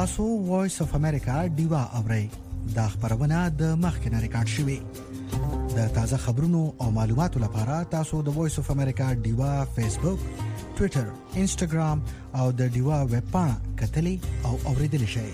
تاسو وایس اف امریکا ډیوا اورئ دا خبرونه د مخکنه ریکارډ شوې د تازه خبرونو او معلوماتو لپاره تاسو د وایس اف امریکا ډیوا فیسبوک ټوئیټر انسټاګرام او د ډیوا ویب پاڼه کتلې او اوریدل شئ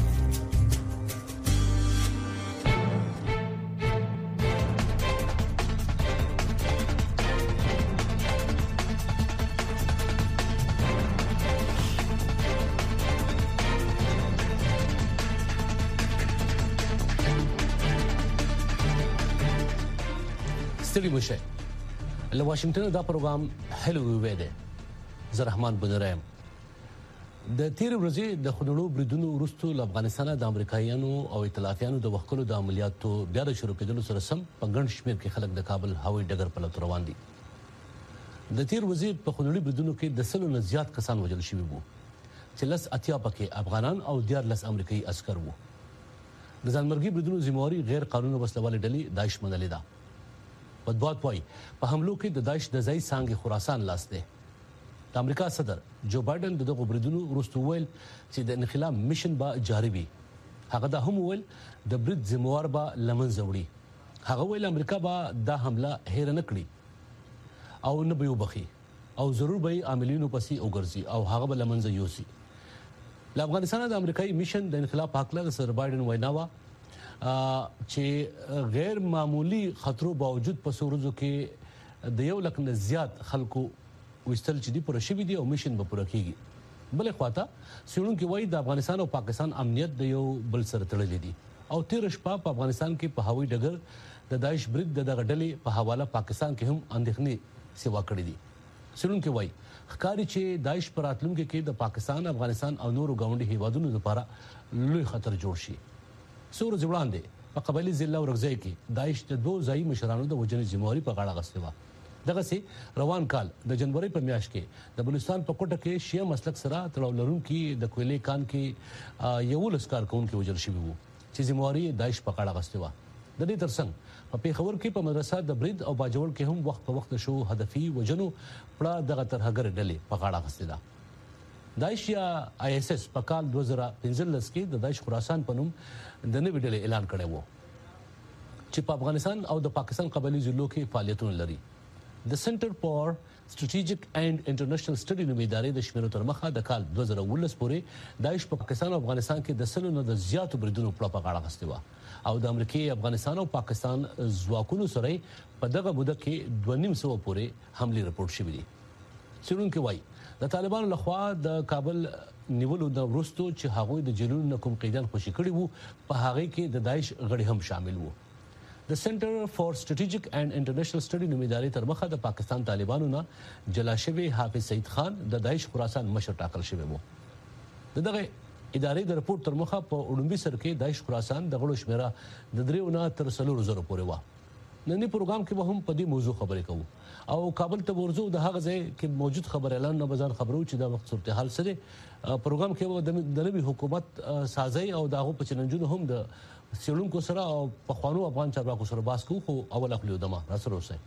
ستړي مشه له واشنگټن دا پروګرام هلو وی دی زه رحمان بنرایم د تیر ورځې د خنړو بریدونو وروسته له افغانستان د امریکایانو او ائتلافیانو د وکړو د عملیاتو بیا د شروع کېدلو سره سم په ګڼ شمېر کې خلک د کابل هوایي ډګر په لور روان دي د تیر ورځې په خنړو بریدونو کې د سلو نه زیات کسان وژل شوي وو چې لس اتیا پکې افغانان او 14 امریکایي عسكر وو د ځانمرګي بریدونو ذمہواری غیر قانوني وسلوالې ډلې داعش منلې ده بدبات وای په حملو کې د داعش د ځای څنګه خراسان لاس دی د امریکا صدر جو بایدن دغه بریدونو وروسته ویل چې د انقلاب میشن به جاری وي هغه د هم ویل د برید ذمہوار به لمنځه وړي هغه ویل امریکا به دا حمله هیر نه کړي او نه به وبخي او ضرور به عاملینو پسې وګرځي او هغه به لمنځه یوسي د افغانستان د امریکایي میشن د انقلاب په حق له سر بایدن ویناوه چې غیر معمولی خطرو باوجود په سورزو کې د یو لک نه زیات خلکو وستل چې دی پر شوی دی او میشن به پوره کیږي بلې خواته سړون کې وایي د افغانستان او پاکستان امنیت د یو بل سره تړلې دي او تیر شپه په افغانستان کې په هوایي ډګر د داعش برید د غډلې په حواله پاکستان کې هم اندېښنې سیوا کړې دي سړون کې وایي ښکاری چې داعش پر راتلونکو کې د پاکستان افغانستان او نورو ګاونډي هیوادونو لپاره لوی خطر جوړ شي سور ځوړاندې په قبایلی ضلع ورغځي کې داعش د دوه ځای مشرانو د وجنې ذمہواری په غاړه غستې و دغه سي روان کال د جنوري په میاشت کې د بلوچستان په کوټه کې شیعه مسلک سره تړاو لرونکي د کویلې کان کې یو لسکار کونکي وجل شوی وو چې ذمہواری داعش په غاړه غستې و د دې ترڅنګ په پیښور کې په مدرسه د برید او باجوړ کې هم وخت په وخت شو هدفي وجنو پړه دغه ترهګر ډلې په غاړه غستې ده داعش یا آی اس اس په کال 2015 کې د داعش خراسان په نوم د نوې ډلې اعلان کړی وو چې په افغانستان او د پاکستان قبایلی ضلعو کې فعالیتونه لري د سنټر فار سټریټیجیک اینڈ انټرنیشنل سټډي نومي ادارې د شمیرو تر مخه د کال 2019 پورې داعش په پاکستان او افغانستان کې د سلو نه د زیاتو بریدونو په غاړه غستې و او د امریکای افغانستان او پاکستان ځواکونو سره په دغه موده کې 2.5 پورې حمله رپورټ شوې دي څېړونکو وایي د طالبانو لخوا د کابل نیولو د وروستو چې هغوی د جیلونو کوم قیدان خوشی کړي وو په هغه کې د داعش غړي هم شامل وو د سنټر فار سټریټیجیک اینڈ انټرنیشنل سټډي نومي ادارې تر مخه د پاکستان طالبانو نه جلا شوی حافظ سعید خان د داعش خراسان مشر ټاکل شوی وو دغه ادارې د رپورت تر مخه په اولمبي سر کې داعش خراسان د غړو شمیره د 3 نه تر 4 زره پورې و نن پروګرام کې به هم په دې موضوع خبرې کوو او کابل ته ورزو د هغه ځای کې موجود خبر اعلان نه بازار خبرو چې د وخت صورتحال سره پروګرام کې د نوي حکومت سازي او دغه په چننجونو هم د سیلونکو سره او په خوانو افغان چارواکو سره باس کوو خو اول خپل دمه را سره اوسه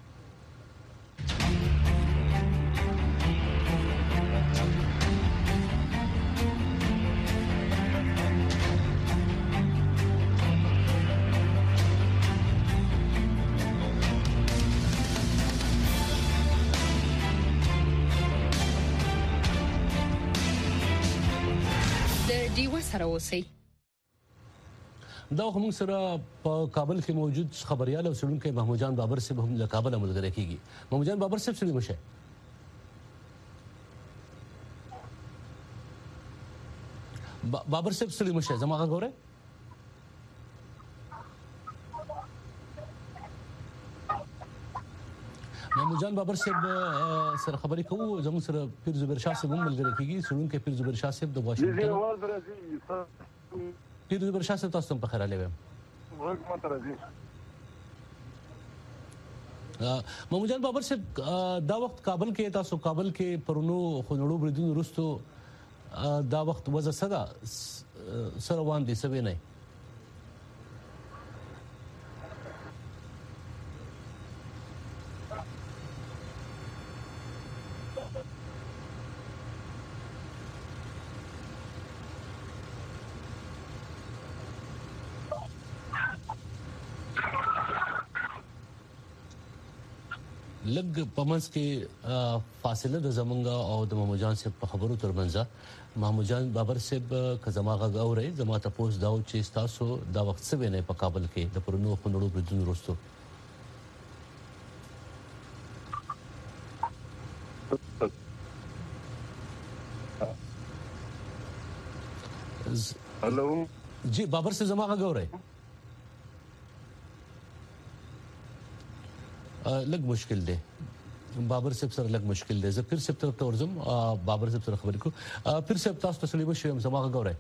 سره اوسئ دا هم سره په کابل کې موجود خبريال او سړونکو محمود جان بابر صاحب هم له کابل ملګری کیږي محمود جان بابر صاحب سړي مشه بابر صاحب سړي مشه زموږه غوړې محمود جان بابر صاحب سره خبرې کوو زموږ سره پیر زبیر شاه صاحب هم ملګری کیږي سړونکو پیر زبیر شاه صاحب د واشنگټن پیر زبیر شاه صاحب تاسو په خیر علي ویم محمود جان بابر صاحب دا وخت کابل کې تاسو کابل کې پرونو خنړو بریدونو وروسته دا وخت وځه صدا سره روان دي سوي نه لګ پمنس کې فاصله د زمونږه او د محمود جان صاحب په خبرو ترمنځ محمود جان بابر صاحب کزما غږ اوري زما ته پوس داو چې تاسو دا وخت څه وینئ په کابل کې د پرونو خونړو بریدونو وروسته हेलो जी बाबर से जमा का गौर है लग मुश्किल दे बाबर से सर लग मुश्किल दे जब फिर से तरफ तोरजम बाबर से तरफ खबर को फिर से तास तसलीम शो जमा का गौर है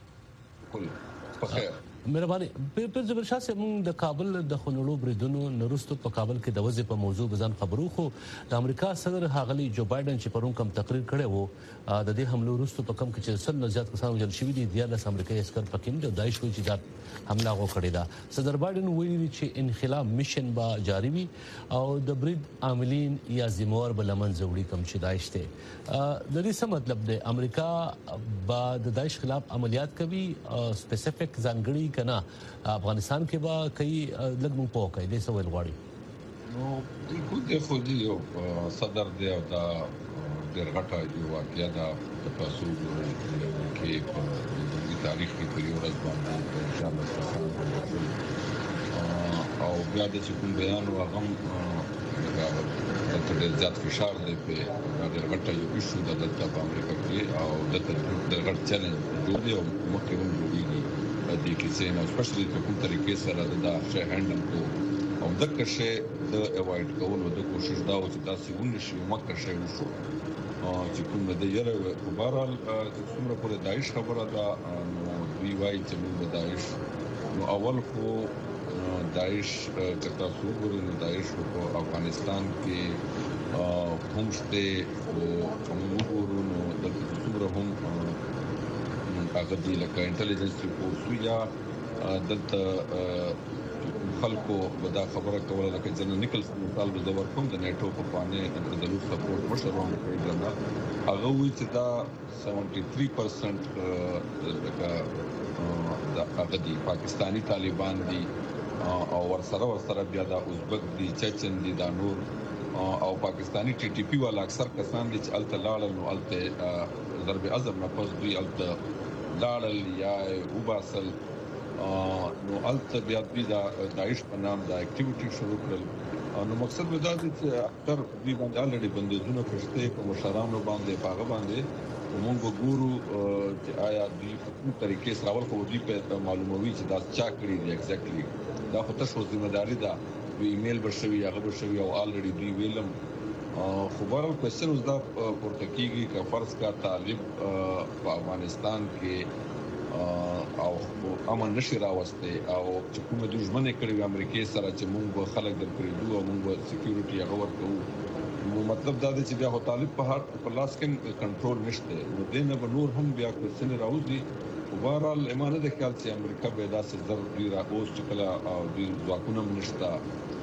مهرباني په زبرشاه سه موږ د کابل د خونړو بریدونو نورستو په کابل کې د وځي په موضوع بزن خبرو خو د امریکا صدر هاغلی جو بایدن چې پرون کوم تقریر کړی وو د دې حملو وروسته په کم کې چې سل زیات کسان وژل شوي دي د امریکایي عسكر پکې د داعش وی چې حمله وکړه دا صدر بایدن ویلي چې انخلا میشن با جاری وي او د برید عاملین یا زموار بلمن زوړي کم چې داعش ته د دې څه مطلب دی امریکا با د داعش خلاف عملیات کوي سپیسیفیک ځانګړي کنا افغانستان کې با کوي لږ مونږ پوه کوي د سوال غواړي نو خو دې یو صدر دی او دا درغټه یو واقعیا دا تاسو کې په تاریخ کې په یو ورځ باندې انشاءالله او بیا د کوم بیان واغم د زیات فشار دی په درغټه یو ایشو د امریکا کې او د درغټ چیلنج جوړي او مخکې هم جوړيږي د کې څه نو سپیشلی په کوم طریقې سره دا شی هندل کو او د کښه د اوایډ کولو د کوشش دا و چې تاسو ونشي مکه شی وشو چې کوم د یره په بهرحال چې څومره پر داعش خبره ده نو وی وای چې موږ داعش نو اول خو داعش کته څوګوري نو داعش په افغانستان کې هم شته او موږ ورونو د څومره هم هغه دی لکه انټيليجنس ریپورټ یا دلته خلکو ودا خبره کوله لکه جنرال نیکلز مثال د زور کوم د نیټو په پانه د دلو سپورټ مشرونه کوي دا هغه وی چې دا 73% لکه د هغه دی پاکستانی طالبان دي او ورسره بیا د ازبک دي چچن دي دا نور او پاکستانی ټي ټي پی والا اکثر کسان دي چې الته لاړل نو الته ضرب اعظم نه پس دوی الته لاړل یا وباسل نو الته بیا د داعش په نام د اکټیویټي شروع کړل نو مقصد دا دی چې اکثر دوی باندې الریډي بندیزونه پښته په مشرانو باندې پاغه باندې موږ وګورو چې آیا دوی په کوم طریقې سره ول خو دوی په معلوموي چې دا چا کړی دی ایگزیکټلی دا خو تاسو ځمېداري ده ایمیل بشوي هغه بشوي او الریډي دوی ویلم خبرو کوېشن اوس دا پورته کیږي چې فرض کا طالب په افغانستان کې او امن نشي راوسته او چې کومه دښمنه کړې امریکای سره چې موږ خلک د پریدو او موږ سکیورټي هغه ورکو نو مطلب دا دی چې بیا طالب په هر په لاس کې کنټرول نشته نو دینه به نور هم بیا کوېشن راوځي وبهرحال ایمانه د خیال چې امریکا به دا څه ضروري راوځي چې کله او د ځواکونو نشته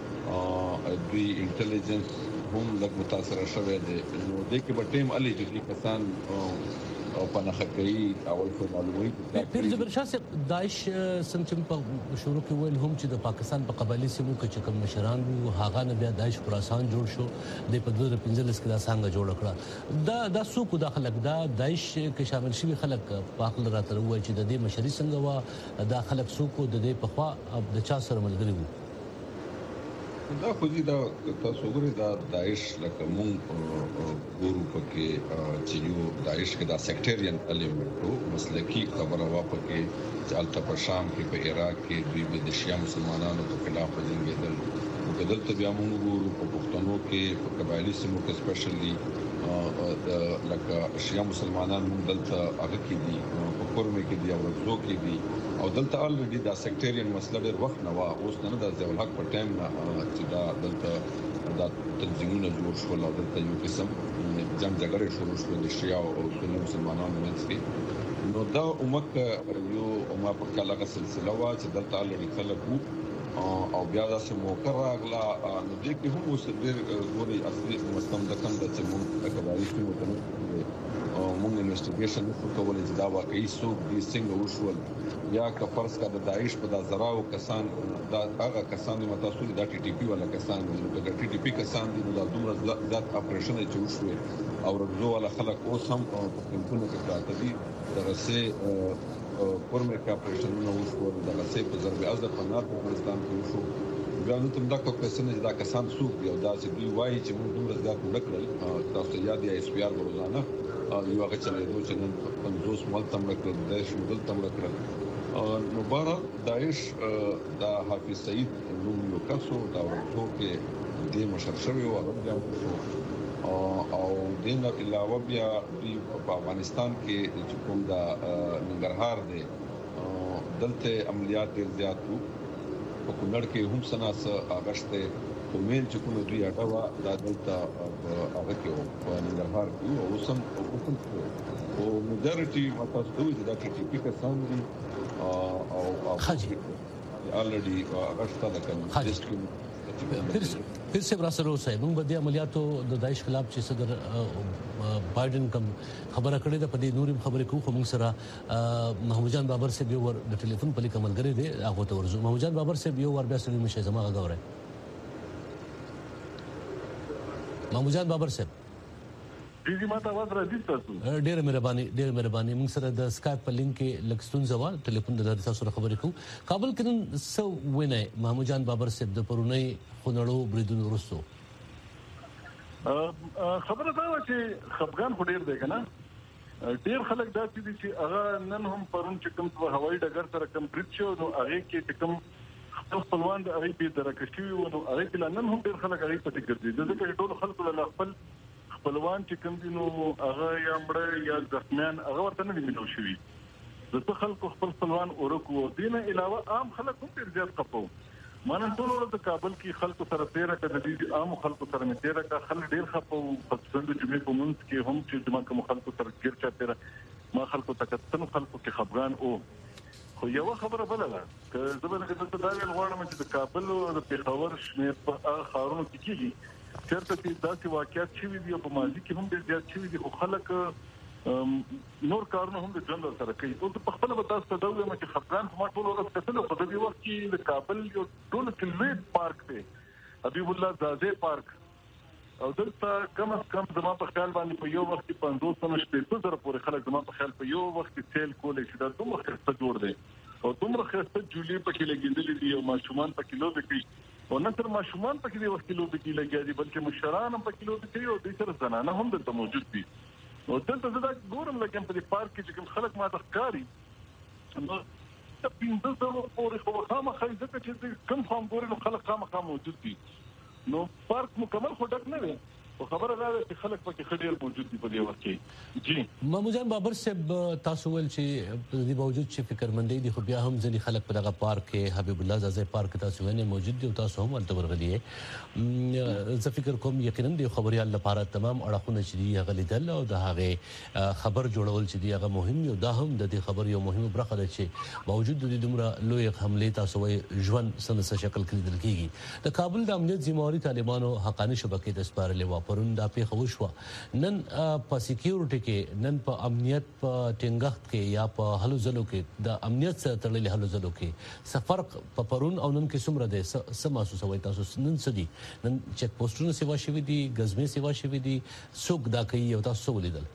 دوی انټيليجنس هم لږ متاثر شوه دي نو د کې په ټیم علي چې کسان او په نخکې او په معلوماتي پیر جبر شاه سے داعش سمچم په شروع کې ویل هم چې د پاکستان په قبایلی سیمو کې چې کوم مشران وو هغه نه بیا داعش خراسان جوړ شو د 2015 کې دا څنګه جوړ کړه دا سوق داخله دا داعش کې شامل شوی خلک په خپل راته وایي چې د دې مشري څنګه وا دا خلک سوق د دې په خوا د چا سره ملګری وو دا خو دې دا تاسو ګورئ دا داعش لکه مونږ ګورو پکې چې یو داعش کې دا سیکټریان الیمنټو مسلکی خبره واپکې چې الته په شام کې په عراق کې دوی د شیعه مسلمانانو په خلاف جنگیدل دلته بیا موږ ګورو په پښتنو کې په قبایلی سیمو کې سپیشلی لکه شیعه مسلمانان موږ دلته هغه کې دي په کورمه کې دي او زو کې دي او دلته الریډي دا سیکټریان مسله ډېر وخت نه وا اوس نه د ځول حق په ټایم نه چې دا دلته دا تنظیمونه جوړ شول او دلته یو قسم جنگ جګړه شروع شوه د شیعه او سنی مسلمانانو منځ کې نو دا عمق یو عمر په کاله سلسله وا چې دلته الریډي خلک او بیا دا چې موقع راغلا نو دې کې هم اوس ډېر ګوري اصلي مستمدکان د چې موږ کبایي شنو کنه موږ انویسټیګیشن وکول چې دا واقعي څوک دي څنګه وشول یا که فرض کړه د داعش په د زراو کسان دا هغه کسان متاسفانه د ټي ټي پی ولا کسان دي نو د ټي ټي پی کسان دي نو د دومره ذات اپریشن چې وشوي او رغزو ولا خلک اوس هم په کومه کې پراته دي دغه سه فورمه کې اپریشنونه وشو دغه سه په ضرب ازد په نار په افغانستان کې وشو بیا نو تم دا کوم دا کسان څوک دي او دا چې دوی وایي چې موږ دومره ذات نکړل تاسو یاد یې اس پی آر روزانه یو هغه چلے چې نن 50 مل تم کړل د شمول تم کړل مبارک داعش دا حافظ سعید نوم یو کسو دا ورته کې د مشرشوي او هغه او دینه علاوه بیا په افغانستان کې چې کوم دا ننګرهار دی دلته عملیات ډیر زیات وو په کونړ کې هم سناس اگست کومین چې کوم دوی اټاوا دا دلته هغه کې په ننګرهار کې او سم او مجرټي متاسفه دي دا چې په کسان دي او حاجی already اگست دا کوم پھر سے براسرو صاحب موږ د عملیاتو د داعش خلاف چې صدر بایدن کوم خبره کړې ده په دې نورم خبرې کوو موږ سره محمود جان بابر سے یو ور د ټلیفون په لیک عمل غړي دي هغه ته ورزو محمود جان بابر سے یو ور بیا سړي مشه زما غوړای محمود جان بابر سے دې ماته आवाज راځي تاسو ډېر مهرباني موږ سره د اسکایپ په لینک کې لکستون زوا ټلیفون د تاسو سره خبرې کوو کابل کې نن سو ویني محمود جان بابر صاحب د پرونی خنړو بریدونو ورسو خبره دا و چې خفغان خو ډېر دی کنه ډېر خلک دا چې هغه نن هم پرون چې کوم هوایي ډګر سره کوم برید شو نو هغه کې کوم خپلوان د هغه په درکشي نو هغه کې نن هم ډېر خلک هغه پټ ګرځي د دې ټول خلکو له خپلوان چې کوم دي نو هغه یا مړ یا ځخمیان هغه ورته نه ملو شوی د خلکو خپلوان اورکو دینه علاوه عام خلک هم ډیر زیات خپو مانه ټول ورته کابل کې خلکو سره 13 کده دي عام خلکو سره 13 کا خلک ډیر خپو په څنډه جمعې په منځ کې هم چې جمعه کوم خلکو سره ګیر چا 13 ما خلکو تکتن خلکو کې خفغان او خو یو خبره بل ده که زبر کې د دایل غواړم چې د کابل او د پیښور شمیر په خارونو کې کیږي چرته چې داسې واقعیت شوي دي په ماضي کې هم ډېر زیات شوي دي خو خلک نور کارونه هم د ژوند سره کوي او په خپل به تاسو ته دا وایم چې خفغان ما ټول ورځ کتل په دې وخت کې د کابل یو ټول کلویت پارک دی حبیب الله زاده پارک او دلته کم از کم زما په خیال باندې په یو وخت کې 500 شپږ پورې خلک زما په خیال په یو وخت کې سیل کولې چې دا دومره خسته جوړ دی او دومره خسته جوړې پکې لګېدلې دي او ماشومان پکې لوبې کوي او نه تر ماشومان پکې د وخت لوبې کې لګیا دي بلکې مشران هم پکې لوبې کوي او د سره زنانه هم دلته موجود دي او دلته زه دا ګورم لکه په دې پارک کې چې کوم خلک ما تخکاری نو ته پینځه پورې خو خامخا ځکه چې کوم خام ګوري نو خلک خامخا موجود دي نو پارک مکمل خو ډک نه وي او خبره دا ده چې خلک پکې خډیر موجود دي په دې وخت کې جی محمود جان بابر صاحب تاسو ول چې په دې باوجود چې فکرمندۍ دي خو بیا هم ځلې خلک په دغه پارک کې حبیب الله زازه پارک تاسو ونه موجود دي او تاسو هم ولته ورغلي زه فکر کوم یقینا د خبريال لپاره تمام اړخونه چې دی هغه لیدل او د هغه خبر جوړول چې دی هغه مهم یو دا هم د دې خبر یو مهمه برخه ده چې باوجود د دومره لوی حمله تاسو وي ژوند سنسه شکل کې لیدل کیږي د کابل د امنیت ذمہواری طالبانو حقاني شبکې د سپارلې و پرون دا پیښه وشو نن په سکیورټي کې نن په امنیت په ټینګښت کې یا په هلو ځلو کې د امنیت سره تړلې هلو ځلو کې سفر په پرون او نن کې څومره ده سم محسوسوي تاسو نن سدي نن چک پوسټونو سیوا شوي دي غزمه سیوا شوي دي څوک دا کوي او تاسو ولیدل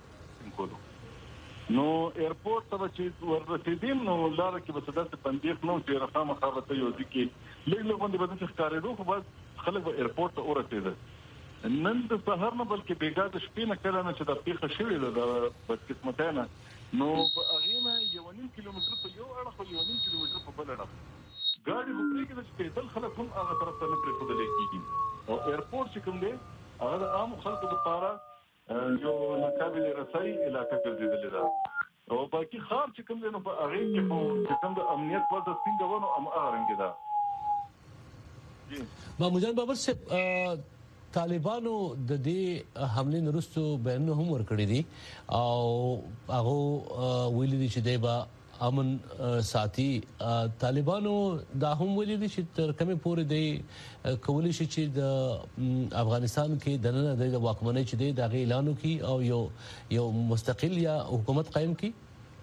نو ایرپورټ ته چې ورسېدم نو لار کې به صداسته پندېخ نو چې رقم خبرته یو دي کې لږ باندې به څه ښکارېدو خو بس خلک به ایرپورټ ته ورسېدل نن د سهار نه بلکې بیګا د شپې نه کله نه چې د پیښه شوې ده د بدقسمتانه نو په هغه نه 1.5 کیلومتر په یو اړه خو 1.5 کیلومتر په بل اړه ګاډي په پرې کې د پیدل خلک هم هغه طرف ته نه پرې خدای کېږي او ایرپورټ چې کوم دی هغه د عام خلکو لپاره یو ناقابل رسای علاقه ګرځېدلې ده او باقي خار چې کوم دی نو په هغه کې په کوم د امنیت وضع څنګه ونه ام ارنګ ده محمود جان بابر صاحب طالبانو د دې حمله نرستو بیان هم ورکړی دي او هغه ویلي دي چې دای با امن ساتي طالبانو دا هم ولید چې تر کومه پورې دی کولی شي چې د افغانستان کې د نن د واکمنۍ چې دی د اعلان وکي او یو مستقل یا حکومت قائم کړي.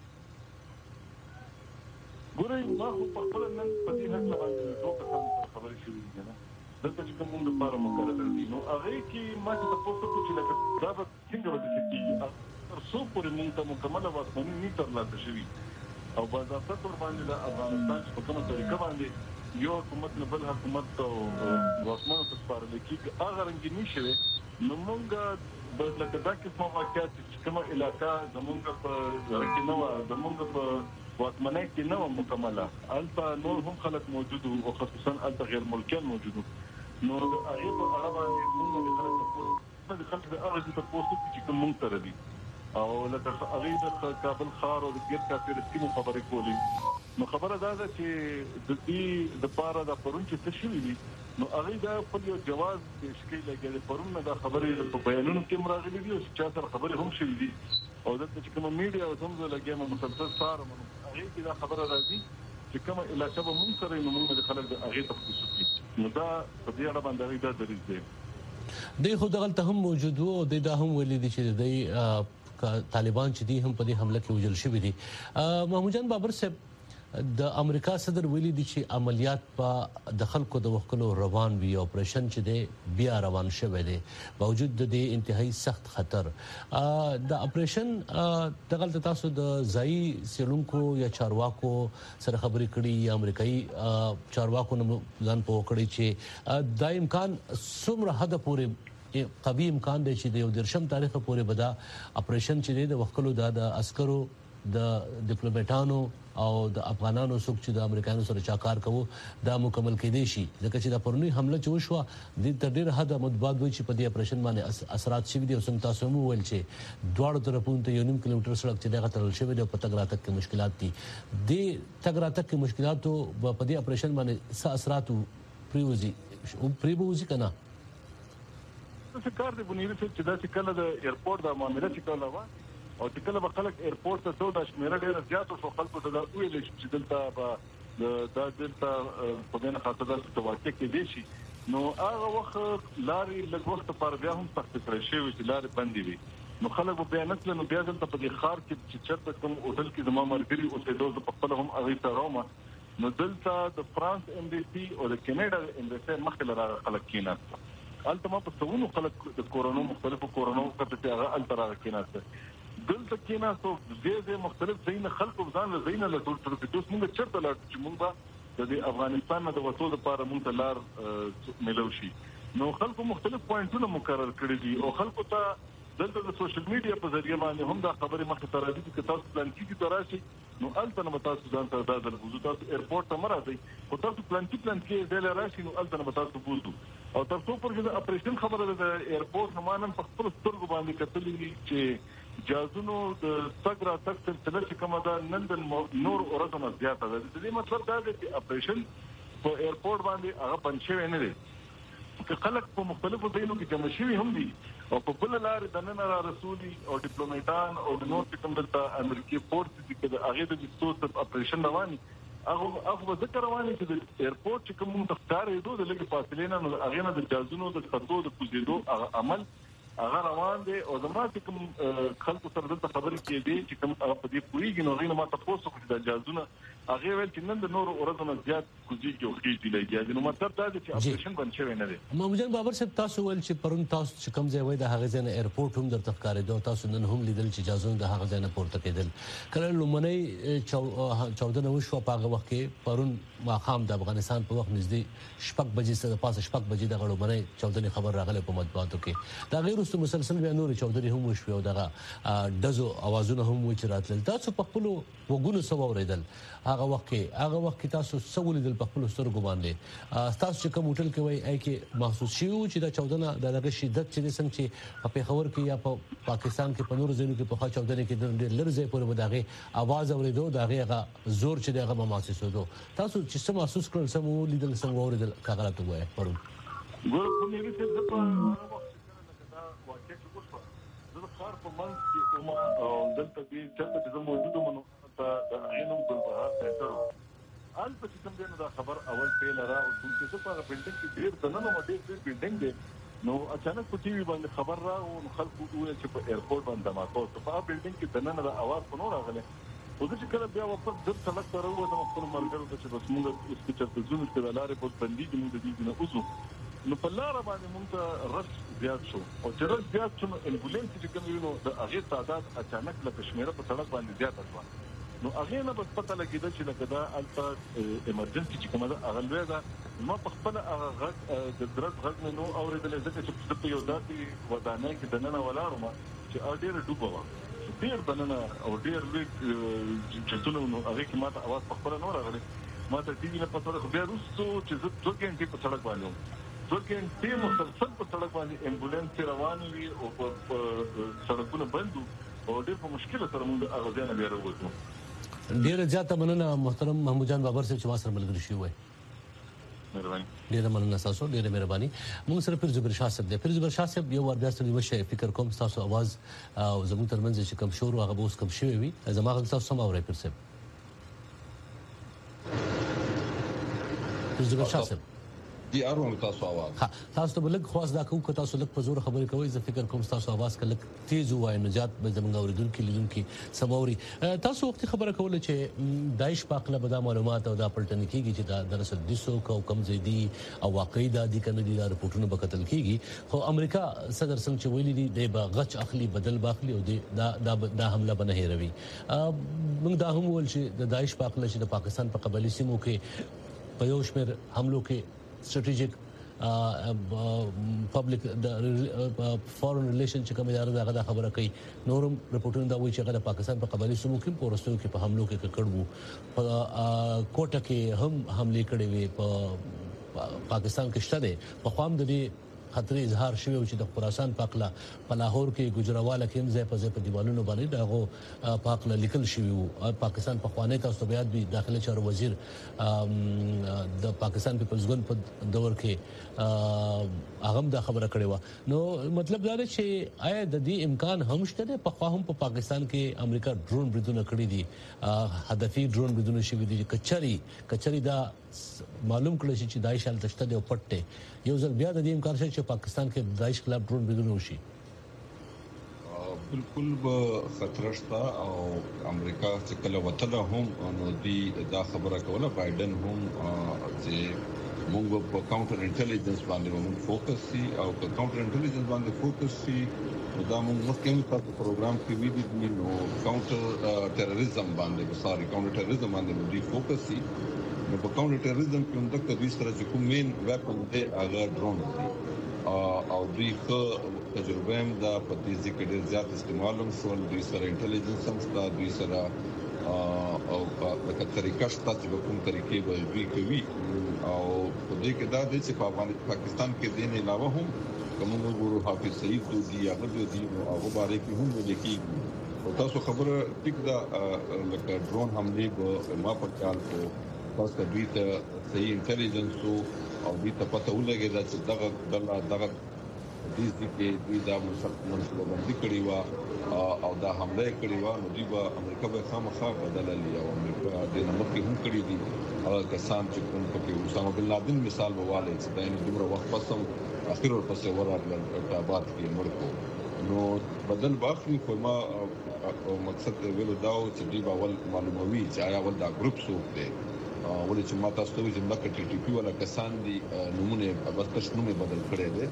ګورئ ما خو په خپل نن په دې حق باندې دوه کسان خبرې شوې دي نه دلته چې کوم لپاره مقرر دي نو هغه کې ما چې تاسو ته چې لکه دا به څنګه وځي چې تر څو پورې موږ ته مکمله واکمني نه ترلاسه شوي او باضابطه تور باندې د افغانستان په کومه طریقه باندې یو حکومت نه بل حکومت او واکمنو ته سپارل کېږي هغه رنګ نشي نو موږ بس لکه دا قسمه واقعیت چې کومه علاقه زمونږ په کې نو زمونږ په واکمنۍ کې نو مکمله البته نور هم خلک موجود او خصوصا البته غیر ملکیان موجود نو هغه په اړه باندې موږ د خلک د هغه د پوسټ چې کوم تر دي او لکه هغه د کابل ښار او د ګیر کافي رسمي خبرې کولې نو خبره دا ده چې د دې د پاره د پرون چې څه شوی دي نو هغه دا په یو جواز تشکیل لګیږي پرون دا خبرې په بیانونو کې مراغلي دي او چې تر خبرې هم شوې دي او د چې کوم میډیا او زموږ لګیمه مسلسل سره هغه کې دا خبره راځي چې کومه علاقه به مونږ سره نو موږ د خلک د هغه تفصیل نو دا په دې اړه باندې دا دریځ دی د خو دغه هم موجود وو د هم ولې دي چې د طالبان چې دي هم په دې حمله کې وجل شوی دي. محمود جان بابر صاحب د امریکا صدر ویلي دي چې عملیات په د خلکو د وکړو روان وی اپریشن چې دی بیا روان شوی دی باوجود د انتهایی سخت خطر د اپریشن دغه تاسو د ځای سیلونکو یا چارواکو سره خبرې کړي یا امریکایي چارواکو نه ځان په وکړي چې د امکان څومره حد پورې قوي امکان دی چې د یو درشم تاریخ پورې بدا اپریشن چې دی د وکړو د عسکرو د ډیپلوماټانو او د افغانانو څوک چې د امریکایانو سره چاکار کوي دا مکمل کېدی شي ځکه چې د پرونی حمله چې وشو د تر ډیر حد متباد وي چې په دې اپریشن باندې اثرات شوي دي او سم تاسو مو ویل چې دواړو طرفونو ته 1.5 کیلومتر سړک چې دغه ترل شوی دی په تګ راتګ کې مشکلات دي د تګ راتګ کې مشکلاتو په دې اپریشن باندې څه اثرات پریوزي کنه څه کار دی بنیادی چې دا چې کله د ایرپورټ د معاملې چې کله وا او چې کله به خلک ایرپورټ ته څو د شمیره ډیره زیات او خلکو ته دا ویل چې دلته دلته په دې خاطر د واقع کې دي شي نو هغه وخت لاري لږ وخت پر بیا هم سخت کړی شي چې لاري بندي وي نو خلک به بیانات نو بیا دلته په دې خار کې چې چرته کوم هوټل کې زموږ مرګري او څه دوه په خپل هم هغه ته راوما نو دلته د فرانس امبیسي او د کینیډا امبیسي مخکې لاره خلک کېناست البته ما په څونو خلک د کورونا مختلفو کورونا کته هغه الترا کېناست دلته کېناستو زه مختلف ځین خلکو ځان له ځین له ټول تر دې موږ چرته لا چې موږ د افغانستان د وټو لپاره موږ ته لار ملو شي نو خلکو مختلف پوینټونه مقرر کړی دي او خلکو ته دلته د سوشل میډیا په ذریعہ باندې هم دا خبره مخه تر راځي چې تاسو پلان کې تراشي نو البته نو تاسو ځان ته د وزو تاسو ایرپورټ ته مرادي او تاسو پلان کې د راشي نو البته نو تاسو بوزو او تر څو پر د اپریشن خبره د ایرپورټ نمانن په خپل سترګو باندې کتلې چې جازونو د څنګه تک سلسله چې کومه ده نن د نور اورځنه زیاته ده د دې مطلب دا دی چې اپریشن په ایرپورټ باندې هغه بنشوي نه دي چې خلک په مختلفو ځایونو کې جمع شوي هم دي او په بل لار د نن را رسولي او ډیپلوماټان او د نور کوم د امریکای فورس چې هغه د څو اپریشن رواني هغه ذکر رواني چې د ایرپورټ چې کوم تخکارې دوه د لګي فاصله نه هغه نه د جازونو د خطو د کوزیدو عمل هغه روان دي او زموږ کوم خلکو سره د خبرې کې دي چې کوم په دې پوریږي نو غوښنه ما تاسو ته د جازونه هغه ول چې نن د نور اورځنه زیات کوزيږي او خېږي لګي نو مطلب دا دی چې اپریشن بند شوی نه دی. محمود جان بابر صاحب تاسو ول چې پرون تاسو چې کوم ځای وای د هغه ځای نه ایرپورټ هم درته ښکارې دوه تاسو نن هم لیدل چې جازونه د هغه ځای نه پورته کېدل کله لومړی 14 وشو په هغه وخت کې پرون ماخام د افغانستان په وخت نږدې شپږ بجې سره پاسه شپږ بجې د لومړی 14 خبر راغله په مطبوعاتو کې دا غیر اوس مسلسل بیا نور 14 هم وشو او دغه دزو اوازونه هم و چې راتل تاسو په خپل وګونو سو اوریدل هغه وخت تاسو سولیدل په خپل سترګو باندې تاسو چې کوم هوټل کې وای کې محسوس شي چې دا 14 دغه شدت چې څنګه چې په پیښور کې یا په پاکستان کې په نور ځایونو کې په 14 کې د لرزې پورې وداغه आवाज اوریدو دغه زور چې دغه محسوس وو تاسو چې څه محسوس کړل سم لیدل سم اوریدل کاغلط وای پرون ګور په نیوي څه د په واقع څه وشو د خار په منځ کې کومه دلته دې چې موجوده منو ته د غینم ګلبهار سنټر آل په کوم دینه دا خبر اول پیل راغو چې څه په بلډینګ کې ډیر دننه مډیر بلډینګ دی نو اچانک په ټي وي باندې خبر راغو نو خلکو وویل چې په ایرپورټ باندې دماکو په بلډینګ کې دننه د اواز په نور راغله او چې کله بیا واپس در سړک ته راووتم خپل مرګرو ته چې بس موږ اوس کې چې ځونو کې د لارې په بندي کې موږ د دې نه اوسو نو په لار باندې موږ ته رش زیات شو او چې رش زیات شو نو امبولانس چې کوم وینو د هغه تعداد اچانک له کشمیره په سړک باندې زیات شو نو هغه نه بس پته لګیدل چې لکه دا الته ایمرجنسي چې کومه ده هغه لوي ده ما په خپل هغه غږ د درد غږ نه اوریدل ځکه چې په یو داسې ودانۍ کې دننه ولاړم چې ډېر ډوبه ډیر دننه او ډیر لوی چتونو نو هغه کې ماته اواز په خبره نه راغلی ماته ټي وي نه پته بیا وروسته چې زه 2 غنټې په سړک باندې وم 2 غنټې مسلسل په سړک باندې امبولانس روان وي او په سړکونه بند او ډیر په مشکل سره موږ هغه ځای نه بیا راوځو ډیر زیاته مننه محترم محمود جان بابر صاحب چې ما سره ملګری شوی وای مهرباني ډیره مننه تاسو ډیره مهرباني موږ سره پیر زبر شاه صاحب دی پیر زبر شاه صاحب یو ور بیا ستړي مشه فکر کوم تاسو आवाज او زموږ ترمنځ چې کم شور هغه اوس کم شوی وي زموږ تاسو سم اورئ پیر صاحب پیر زبر شاه صاحب دی اروم تاسو आवाज ها تاسو ته بلګ خواص دا کوم که تاسو لګ په زور خبرې کوي زه فکر کوم تاسو आवाज کله تیز وای نجات به زمونږ اوریدونکو لیدونکو سموري تاسو وخت خبره کوله چې داعش پاکله به دا معلومات او دا پلټن کیږي چې دا درسل دیسو کم زیدي او واقعي دا دي کنه دي دا رپورټونه به قتل کیږي خو امریکا صدر څنګه چې ویلي دي د بغچ اخلي بدل باخلي او دا حمله به نه هیروي موږ دا هم ول چې د داعش پاکله چې د پاکستان په قبلي سیمو کې په یو شمېر حملو کې strategic public foreign relation چې کوم اداره دا خبره کوي نورم رپورټونه دا وایي چې هغه د پاکستان په قبالي سیمو کې پورستو کې په حملو کې کړو په کوټه کې هم حمله کړې وي په پاکستان کې شته ده په خام د دې خطر اظهار شوی او چې د خراسان پاکله په لاهور کې ګجراواله کې هم ځای په دیوالونو باندې دغه پاکله لیکل شوی او پاکستان په خوانې تاسو ته بیان به داخله چارو وزیر د پاکستان پیپلز ګوند په دور کې هغه دا خبره کړې و نو مطلب دا دی چې آیا د دې امکان هم شته په خوا هم په پاکستان کې امریکا ډرون بریدونه کړی دي هدفي ډرون بریدونه شوی دي کچري دا معلوم کړی چې داعش حالت شته دی او پټه یو ځل بیا د دې امکان شته چې پاکستان کې داعش خلاف ډرون بریدونه وشي بالکل به خطر شته او امریکا چې کله وتله هم نو دی دا خبره کوله بایدن هم چې موږ په کاونټر انټيليجنس باندې موږ فوکس سي او په کاونټر انټيليجنس باندې فوکس سي دا موږ مخکې په پروګرام کې ویلي نو کاونټر ټیرریزم باندې کاونټر ټیرریزم باندې دی فوکس سي نو په کاونټر ټیرریزم کې هم د دوی سره چې کوم مین ویپن دی هغه ډرون دی او دوی ښه تجربه هم د پدې کې ډېر زیات استعمال هم شول دوی سره انټيليجنس هم شته دوی سره او په طریقه شته چې کوم طریقې به دوی کوي او په دې کې دا د چې پاکستان کې دین علاوه هم کوم ګورو حافظ سعید دوی هغه دوی هغه باره کې هم لیکي او تاسو خبره ټیک دا لکه ډرون حمله به ما په خیال کو تاسو دوی ته صحیح انټيليجنس او دوی ته پته ولګي چې دغه دې کې دوی دا منصوبه بندي کړې و او دا حمله کړې و نو دوی به امریکا به خامخا بدللی او امریکا د نمکې هم کړې دي هغه کسان چې کوم پکې اسامه بن لادن مثال بواله چې دا نه دومره وخت پسم اخر ورپسې ورغلل آباد کې مړ نو بدل باخلي خو ما مقصد ویلو دا چې دوی اول معلوموي چې آیا ول دا ګروپ څوک دی ولې چې ما تاسو ته ویل چې مکه ټي پی ولا کسان دي نمونه بس کښ نومه بدل کړي دي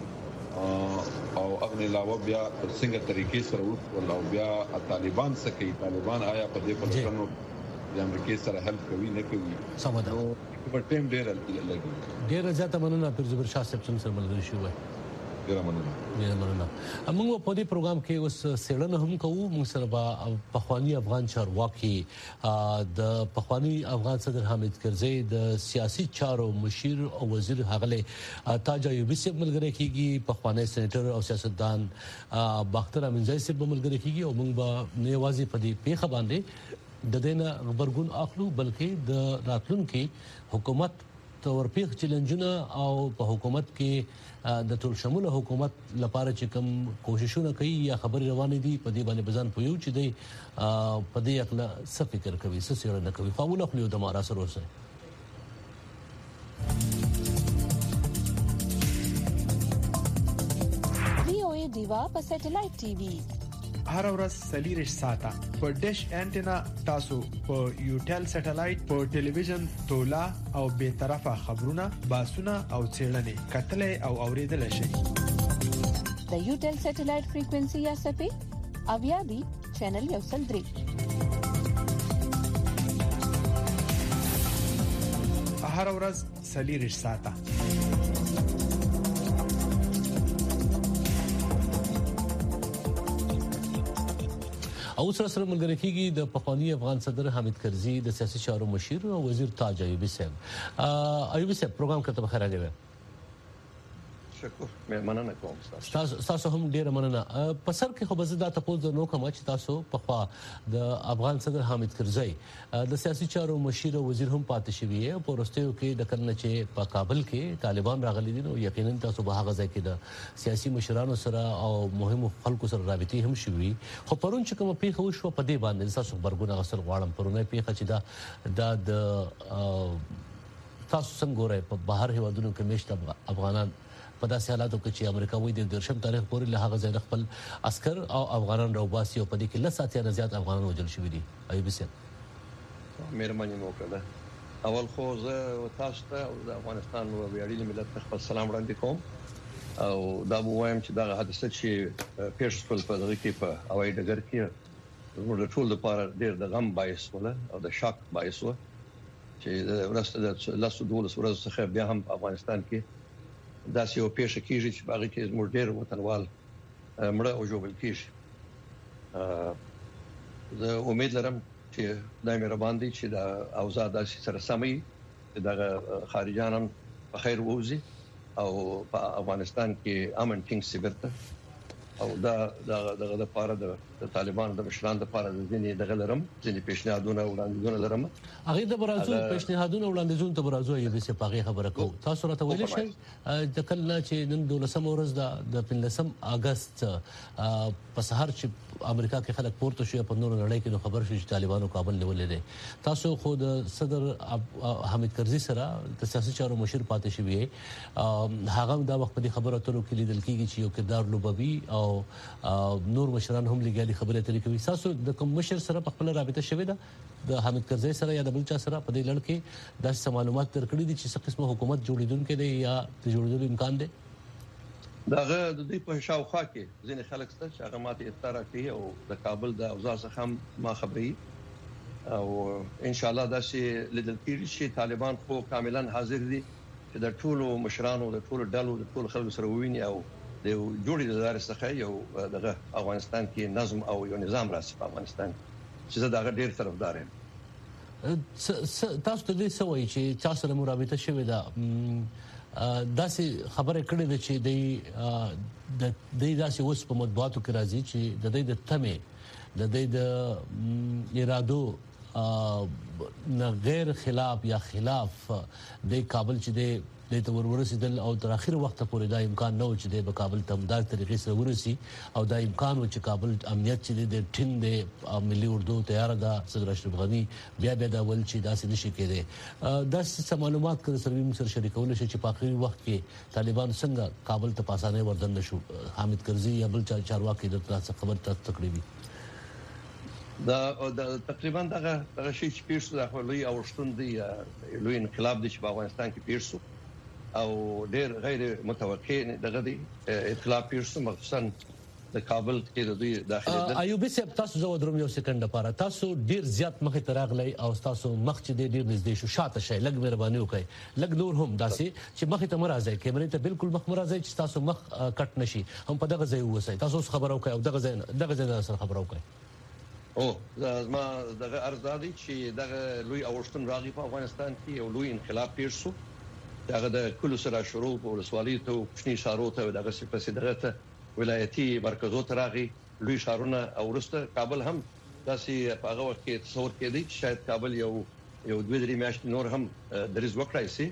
او اغه علاوه بیا څنګه طریقې سره ول او بیا طالبان سکه طالبان آیا په دې پلټنو د امریکای سره هیلپ کوي نه کوي سمدا په ټیم ډیر زیاته مننه پر زبر شاه صاحب سره ملګری شو ډیر مننه موږ په دې پروګرام کې اوس سیړنه هم کوو موږ سره په خواني افغان چارواکي د پخوانی افغان صدر حامد کرزي د سیاسي چارو مشیر او وزیر هغله تاج ایوبی صاحب ملګری کیږي پخوانی سېنیټر او سیاستدان باختر امینزای صاحب ملګری کیږي او موږ به نوازي په دې پیښه باندې د دینه خبرګون اخلو بلکې د راتلونکو حکومت تورپیخ چیلنجونه او په حکومت کې د ټول شموله حکومت لپاره چې کوم کوششونه کوي یا خبري روانې دي په دې باندې بزن پویو چې دی په دې اقلا څه فکر کوي څه څېړنه کوي فاول خپل د مارا سره اوسه VOA دیوا په سټلایټ ټي وي هر ورځ سلیریش ساته په ډیش انټینا تاسو په یوټل سټلایټ په ټلویزیون تولا او به طرفه خبرونه باسونه او څېړنې کتلې او اوریدل شي د یوټل سټلایټ فریکوئنسي یا سپې اویا بي چینل یو سل 3 هر ورځ سلیریش ساته او سره ملګری کیږي د پخوانی افغان صدر حامد کرزي د سیاسي چارو مشیر او وزیر تاج ایوبی صاحب ایوبی صاحب پروګرام کته بخیر راغلی شکر مننه کوم تاسو هم ډیر مننه په سر کې خو بزدا تاسو نو کوم چې تاسو په خوا د افغان صدر حامد کرزي د سیاسي چارو مشیر او وزیر هم پاتې شوی او په ورستیو کې د کنه چې په کابل کې طالبان راغلي دي نو یقینا تاسو به هغه ځای کې د سیاسي مشرانو سره او مهمو خلکو سره رابطې هم شوي خو پرون چې کوم پیښه وشو په دې باندې تاسو خبرګون غسل غواړم پرونه پیښه چې دا د تاسو څنګه ګورئ په بهر هیوادونو کې مشت افغانان په داسې حالاتو کې چې امریکا وایي د درشم تاریخ پورې له هغه ځای خپل عسكر او افغانان راوباسي او په دې کې لساتیا نه زیات افغانان وژل شوي دي ایوب سي مهرباني وکړه اول خو زه تاسو ته د افغانستان او ویاړلي ملت خپل سلام وړاندې کوم او دا وایم چې دا حادثه چې پیښ شول په دغه کې په هوایي ډګر کې زموږ ټول لپاره ډېر د غم باعث وله او د شاک باعث و چې ورسته د لاسو دولس ورځې څخه بیا هم افغانستان کې دا یو پیښه کیږي چې باغ کې زموږ ډېر وطنوال مړه او جوړل کیږي زه امید لرم چې دا مهربان دي چې د اوضاع داسې سره سمي د خارجانم په خیر ووزي او په افغانستان کې امن ټینګ سي برته او دا د لپاره د طالبانو د مشرانو لپاره د ځینې د غلرم ځینې پیشنهادونه وړاندیزونه لرم هغه د برازو پیشنهادونه وړاندیزونه ته برازو یې به په خبره کو تاسو راته ویل شئ د کله چې نن 12 ورځ د 15 اگست په سحر چې امریکا کې خلک پورته شو په نور نړۍ کې خبر شو چې طالبانو کابل نیولې دي تاسو خود صدر حامد کرزي سره د سیاسي چارو مشیر پاتې شوی هغه د وخت په خبرو اترو کې لیدل کیږي چې یو کردار لوبوي او نور مشران هم لګالي خبره اترې کوي تاسو د کوم مشر سره په خپل رابطه شوي ده د حامد کرزي سره یا د بل چا سره په دې لړ کې داسې معلومات ترکړې دي چې څه قسمه حکومت جوړیدونکو دی یا د جوړیدلو امکان دی داغه د دې په شاوخوا کې ځینې خلک ستاسو چې هغه ماته اطلاع کوي او د کابل د اوضاع څخه ما خبري او ان شاء الله دا چې لیدل کېږي چې طالبان خو کاملا حاضر دي چې د ټولو مشرانو د ټولو ډلو د ټولو خلکو سره وویني او د جوړې د ادارې څخه یو دغه افغانستان کې نظم او یو نظام راسي په افغانستان چې زه دغه ډېر طرفدار یم تاسو ته دې سوي چې تاسو سره مرابطه شوې ده داسې خبره کړې ده چې د داسې اوس په مطبوعاتو کې راځي چې د دې د تمه د دې د ارادو نه غیر خلاف یا خلاف د کابل چې د تور ورسېدل او تر اخر وخت پورې دا امکان نه و چې د کابل ته همدار طریقې سره ورسي او دا امکان و چې کابل امنیت چې د ټیم د ملي اردو تیار ده صدر اشرف غنی بیا دا ول چې داسې نشي کېده دا څه معلومات کړ سره موږ سره شریکول شي چې په اخري وخت کې طالبان څنګه کابل ته پاسانه وردن نشو حامد کرزي یا بل چارواکي د تاسو خبر تقریبي دا تقریبا دغه شی چې پیښ د خپلوي او شتون دی لوی انقلاب د افغانستان کې پیښ شو او ډېر غیر متوقع دغه دی اطلاع پیښ مخصوصا د کابل کې د دوی داخله ایوب صاحب تاسو زو دروم یو سکند لپاره تاسو ډېر زیات مخه تراغلی او تاسو مخ چې ډېر نږدې شو شاته شي لګ مهرباني وکړئ لګ نور هم داسي چې مخه ته مرزه کیمرې ته بالکل مخ مرزه چې تاسو مخ کټ نشي هم په دغه ځای وسه تاسو خبرو کوي او دغه ځای سره خبرو کوي او زما دغه ارزادي چې دغه لوی اوشتن راغی په افغانستان کې یو لوی انقلاب پیښ شو دغه د کلو سره شروع په ولسوالۍ ته کوچني شارو ته دغه سپسې دغه ته ولایتي مرکزو ته راغی لوی شارونه او ورسته کابل هم داسې په هغه وخت کې تصور کېدی چې شاید کابل یو 2-3 میاشتې نور هم دریز وکړای شي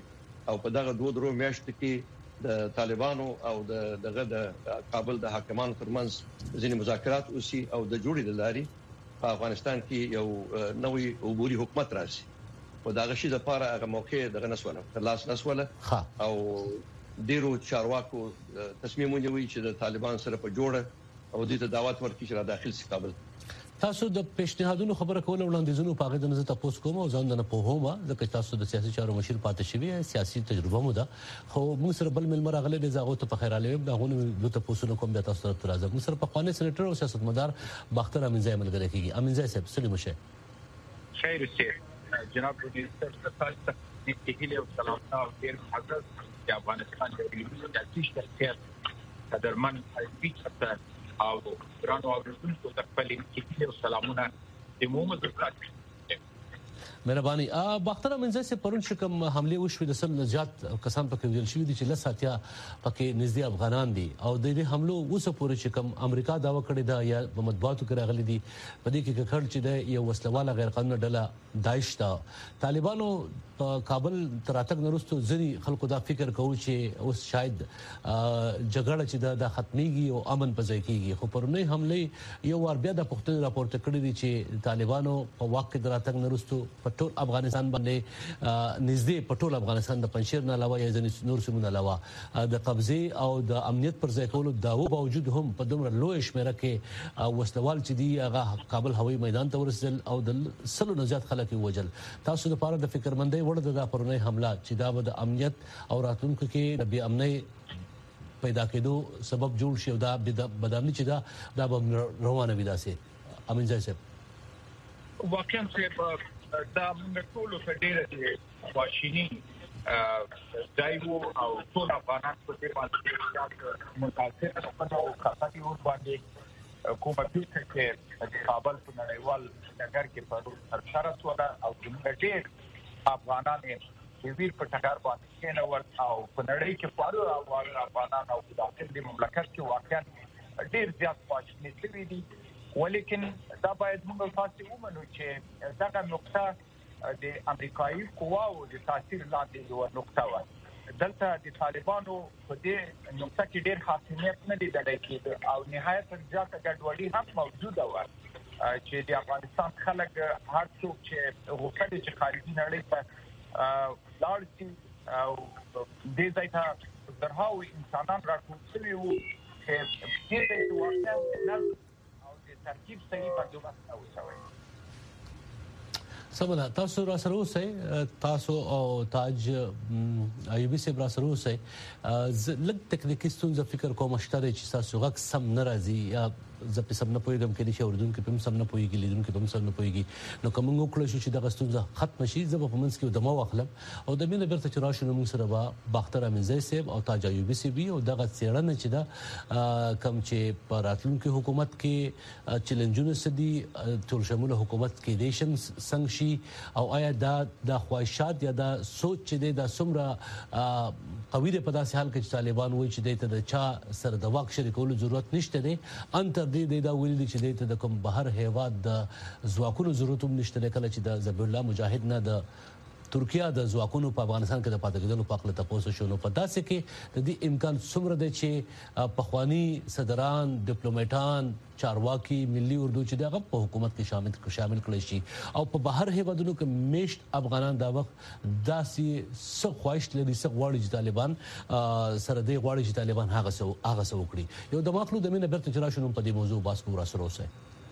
او په دغه 2 میاشتو کې د طالبانو او د کابل د حاکمانو ترمنځ ځینې مذاکرات وشي او د جوړې لاري په افغانستان کې یو نوې عبوري حکومت راشي. په دغه شي د لپاره هغه موقع دغه نسوله ترلاس نسوله او ډیرو چارواکو تصمیم ونیوي چې د طالبان سره په جوړه او د دعوت ورکړي چې را داخل شي کابل. تاسو د پیشنهادونو خبره کول وړاندیزونو په غږ د نظر تاسو کوم او ځان نه په هومه د تاسو د سیاسي چارو مشیر پاتې شوی سیاسي تجربه مو ده خو موږ سره بل ملمر غلې د زاغو ته په خیر علي دا غو د تاسو کوم د تاسو تر راځه موږ سره په قانون سېنیټر او سیاستمدار باختر امینځای ملګری کیږي. امینځای صاحب سلام شه. خیر شه جناب منیستر تاسو ته هیله او سلام او ډیر حضرت د افغانستان د سیاسي شخصیت قدرمن حبیب او ګرانو اوریدونکو ته خپل کیږي او سلامونه د مومد وکړه. مهرباني باختر منځ سے پرون شکم حمله وشو د سل نجات کسان پکې ویل شوی دي چې لساتیا پکې نږدې افغانان دي او د دې حملو اوسه پورې شکم امریکا داوا کړی دا یا په مطبوعاتو کې راغلي دي په دې کې کړ چې د یو وسلواله غیر قانوني ډله داعش دا طالبانو په کابل تراتک نرستو ځنی خلکو دا فکر کوي چې اوس شاید جګړه چې دا ختميږي او امن په ځای کېږي خو پرونی حمله یو ور بیا د پښتون راپورته کړی دي چې طالبانو په واقع تراتک نرستو ټول افغانستان باندې نږدې پټول افغانستان د پنځیر نه علاوه یا ځنې نور سیمونه علاوه د قبضه او د امنیت پر ځای کولو داو باوجود هم په دومره لوی شمیره کې وسلوال چې دی هغه کابل هوایي میدان ته ورسېدل او د سلو نه زیات خلک وژل. تاسو لپاره د فکرمندۍ وړ د پرونی حمله چې دا د امنیت او راتلونکو کې د بې امنۍ پیدا کېدو سبب جوړ شي او دا بدامني چې دا به روانه وي داسې. امینځای صاحب واقعا چې دا موږ ټول په ډیره کې واشيني دایو او ټول افغانان په دې باندې متاثر او خاصه یو باندې کومه فکر کې د کابل په نړیوال نګر کې په سرشاره سودا او موږ ډیر افغانان چې ویر په ټکر باندې کېنه ور او په نړۍ کې پاره افغانان او د داخلي مملکت کې واقعا ډیر زیات واشيني شوي دي ولیکن دا باید موږ تاسو ومنو چې دا نقطه د امریکایي قواو د تاثیر لاندې یو نقطه و دلته د طالبانو په دې نقطه کې ډېر حاکمیت نه دی درلودی کېده او نهایت ځکه ګډوډي هم موجوده و چې د افغانستان خلک هر څوک چې غوښتل چې خارجي نړۍ ته لاړ شي او دې ځای ته درهاو انسانان راټول شوي وو چې دې ته واقعا ترکیب صحیح بندوبست او شوی. سمه تاسو را سره اوسئ تاسو او تاج ایوبي سي را سره اوسئ لږ تکنیکی ستونزه فکر کوم شته چې تاسو غږ سم ناراضي یا زه په سم نه پوهیږم کې چې اوردونکو په سم نه پوهیږي لیدونکو په سم نه پوهیږي نو کوم وکړو چې دغه ستونزه ختم شي زه په منځ کې دمو واخلم او د مینه بیرته چې راشي نو موږ سره باختر امینځای صاحب او تاج ایوبي سي بي او دغه څېړنه چې دا کم چې په راتلونکي حکومت کې چیلنجونه سدي ټول شموله حکومت کې دیشم څنګه شي او آیا دا خواهشات یا دا سوچ چې دا سمره قوی دی په داسې حال کې چې طالبان وایي چې د چا سره د واک شریکولو ضرورت نشته دی انتر دې دا ویل دي چې د کوم بهر هیواد د زواکونو ضرورت هم نشته کله چې د ذبیح الله مجاهد نه د ترکیه د زواکونو په افغانستان کې د پاتې کېدلو په اړه تاسو شنو په داسې کې د دې امکان څومره دی چې پخوانی صدران ډیپلوماټان چارواکي ملي اردو چې دغه په حکومت کې شامل کړي شي او په بهر هیوادونو کې میشت افغانان دا وخت داسې څه خواهش لري څه غواړي چې طالبان سره دی غواړي چې طالبان هغه څه وکړي یو د ماخلو د مینه بیرته چې راشنو په دې موضوع باس کو را سره اوسه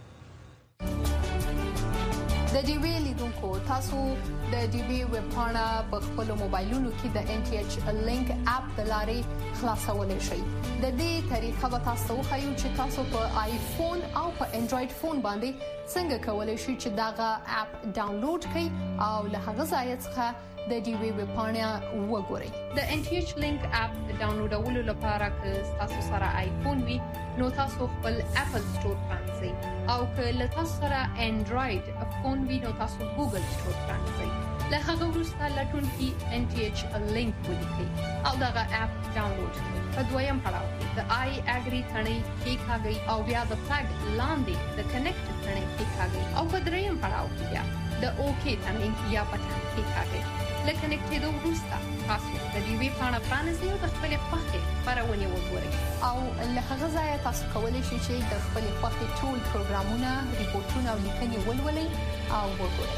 د ډي وی لیدونکو تاسو د ډي وی ویب پاڼه په خپل موبایلونو کې د ان ټي ایچ لینک اپ د لارې خلاصولای شئ د دې طریقه به تاسو خو چې تاسو په آیفون او په انډراید فون باندې څنګه کولای شئ چې داغه اپ ډاونلوډ کړئ او له هغه ځای څخه د ډي وی ویب پاڼه وګورئ د ان ټي ایچ لینک اپ ډاونلوډولو لپاره که تاسو سره آیفون وي نو تاسو خپل اپل سٹور پرانځئ او که له تاسو سره انډراید فون وي نو تاسو ګوګل سٹور پرانځئ له هغه وروسته لټون کې ان ټي ایچ لینک ولیکئ او دغه اپ ډاونلوډ کړئ په دویم پړاو کې د آی اګری ثنې کلیک کړئ او بیا د فلګ لاندې د کنیکټ ثنې کلیک کړئ او په دریم پړاو کې بیا د اوکی ثنې یا پټن کلیک کړئ له کنیکټ کېدو وروسته تاسو د دې ویب پاڼه پرانیزئ او د خپلې خوښې خپرونې وګورئ او له هغه ځایه تاسو کولی شئ چې د خپلې خوښې ټول پروګرامونه، ریپورتونه او لیکنې ولولئ او وګورئ.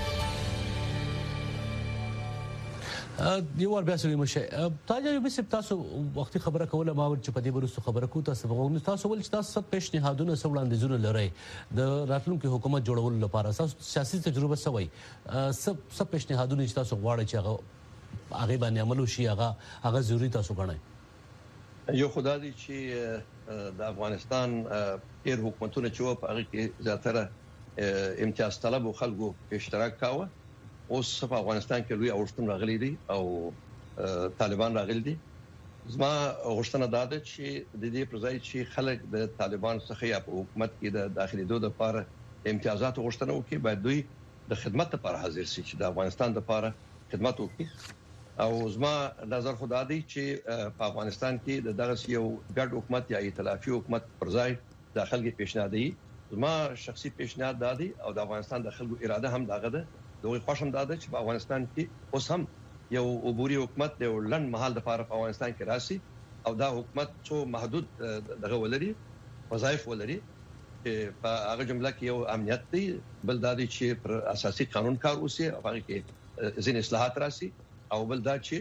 یو ور بیا سوي مشه تاجه یو بس تاسو وختي خبره کوله ما ور چې په دې ورسره خبره کو تاسو وګورئ تاسو ول چې تاسو پیشنهادونه وړاندیزونه لرئ د راتلونکي حکومت جوړولو لپاره تاسو سیاسي تجربه سوي سب پیشنهادونه چې تاسو غواړئ چې هغه باندې عمل وشي هغه ضروري تاسو غواړئ. یو خدای دې چې د افغانستان ډېر حکومتونه چې په هغه کې زیاتره امتیاز طلب خلکو اشتراک کاوه اوس په افغانستان کې لوی اوښتون راغلي دي او طالبان راغلي دي. زما غوښتنه دا ده چې د دې پر ځای چې خلک د طالبان څخه یا په حکومت کې د داخلي دوه لپاره امتیازات غوښتنه وکړي باید دوی د خدمت لپاره حاضر شي چې د افغانستان لپاره خدمت وکړي. او زما نظر خدا دی چې په افغانستان کې دغه یو ګډ حکومت یا ائتلافي حکومت پر ځای داخل کې پیشنهاد دی. زما شخصي پیشنهاد دی او د افغانستان د خلکو اراده هم دغه ده. دوی خوشم داده چې په افغانستان کې اوس هم یو عبوري حکومت د لند محل د لپاره په افغانستان کې راسي او دا حکومت څو محدود دغه ولري وظایف ولري په هغه جمله کې یو امنیت دی بل دا دی چې پر اساسي قانون کار وسی او هغه کې ځین اصلاحات راسي او بل دا چې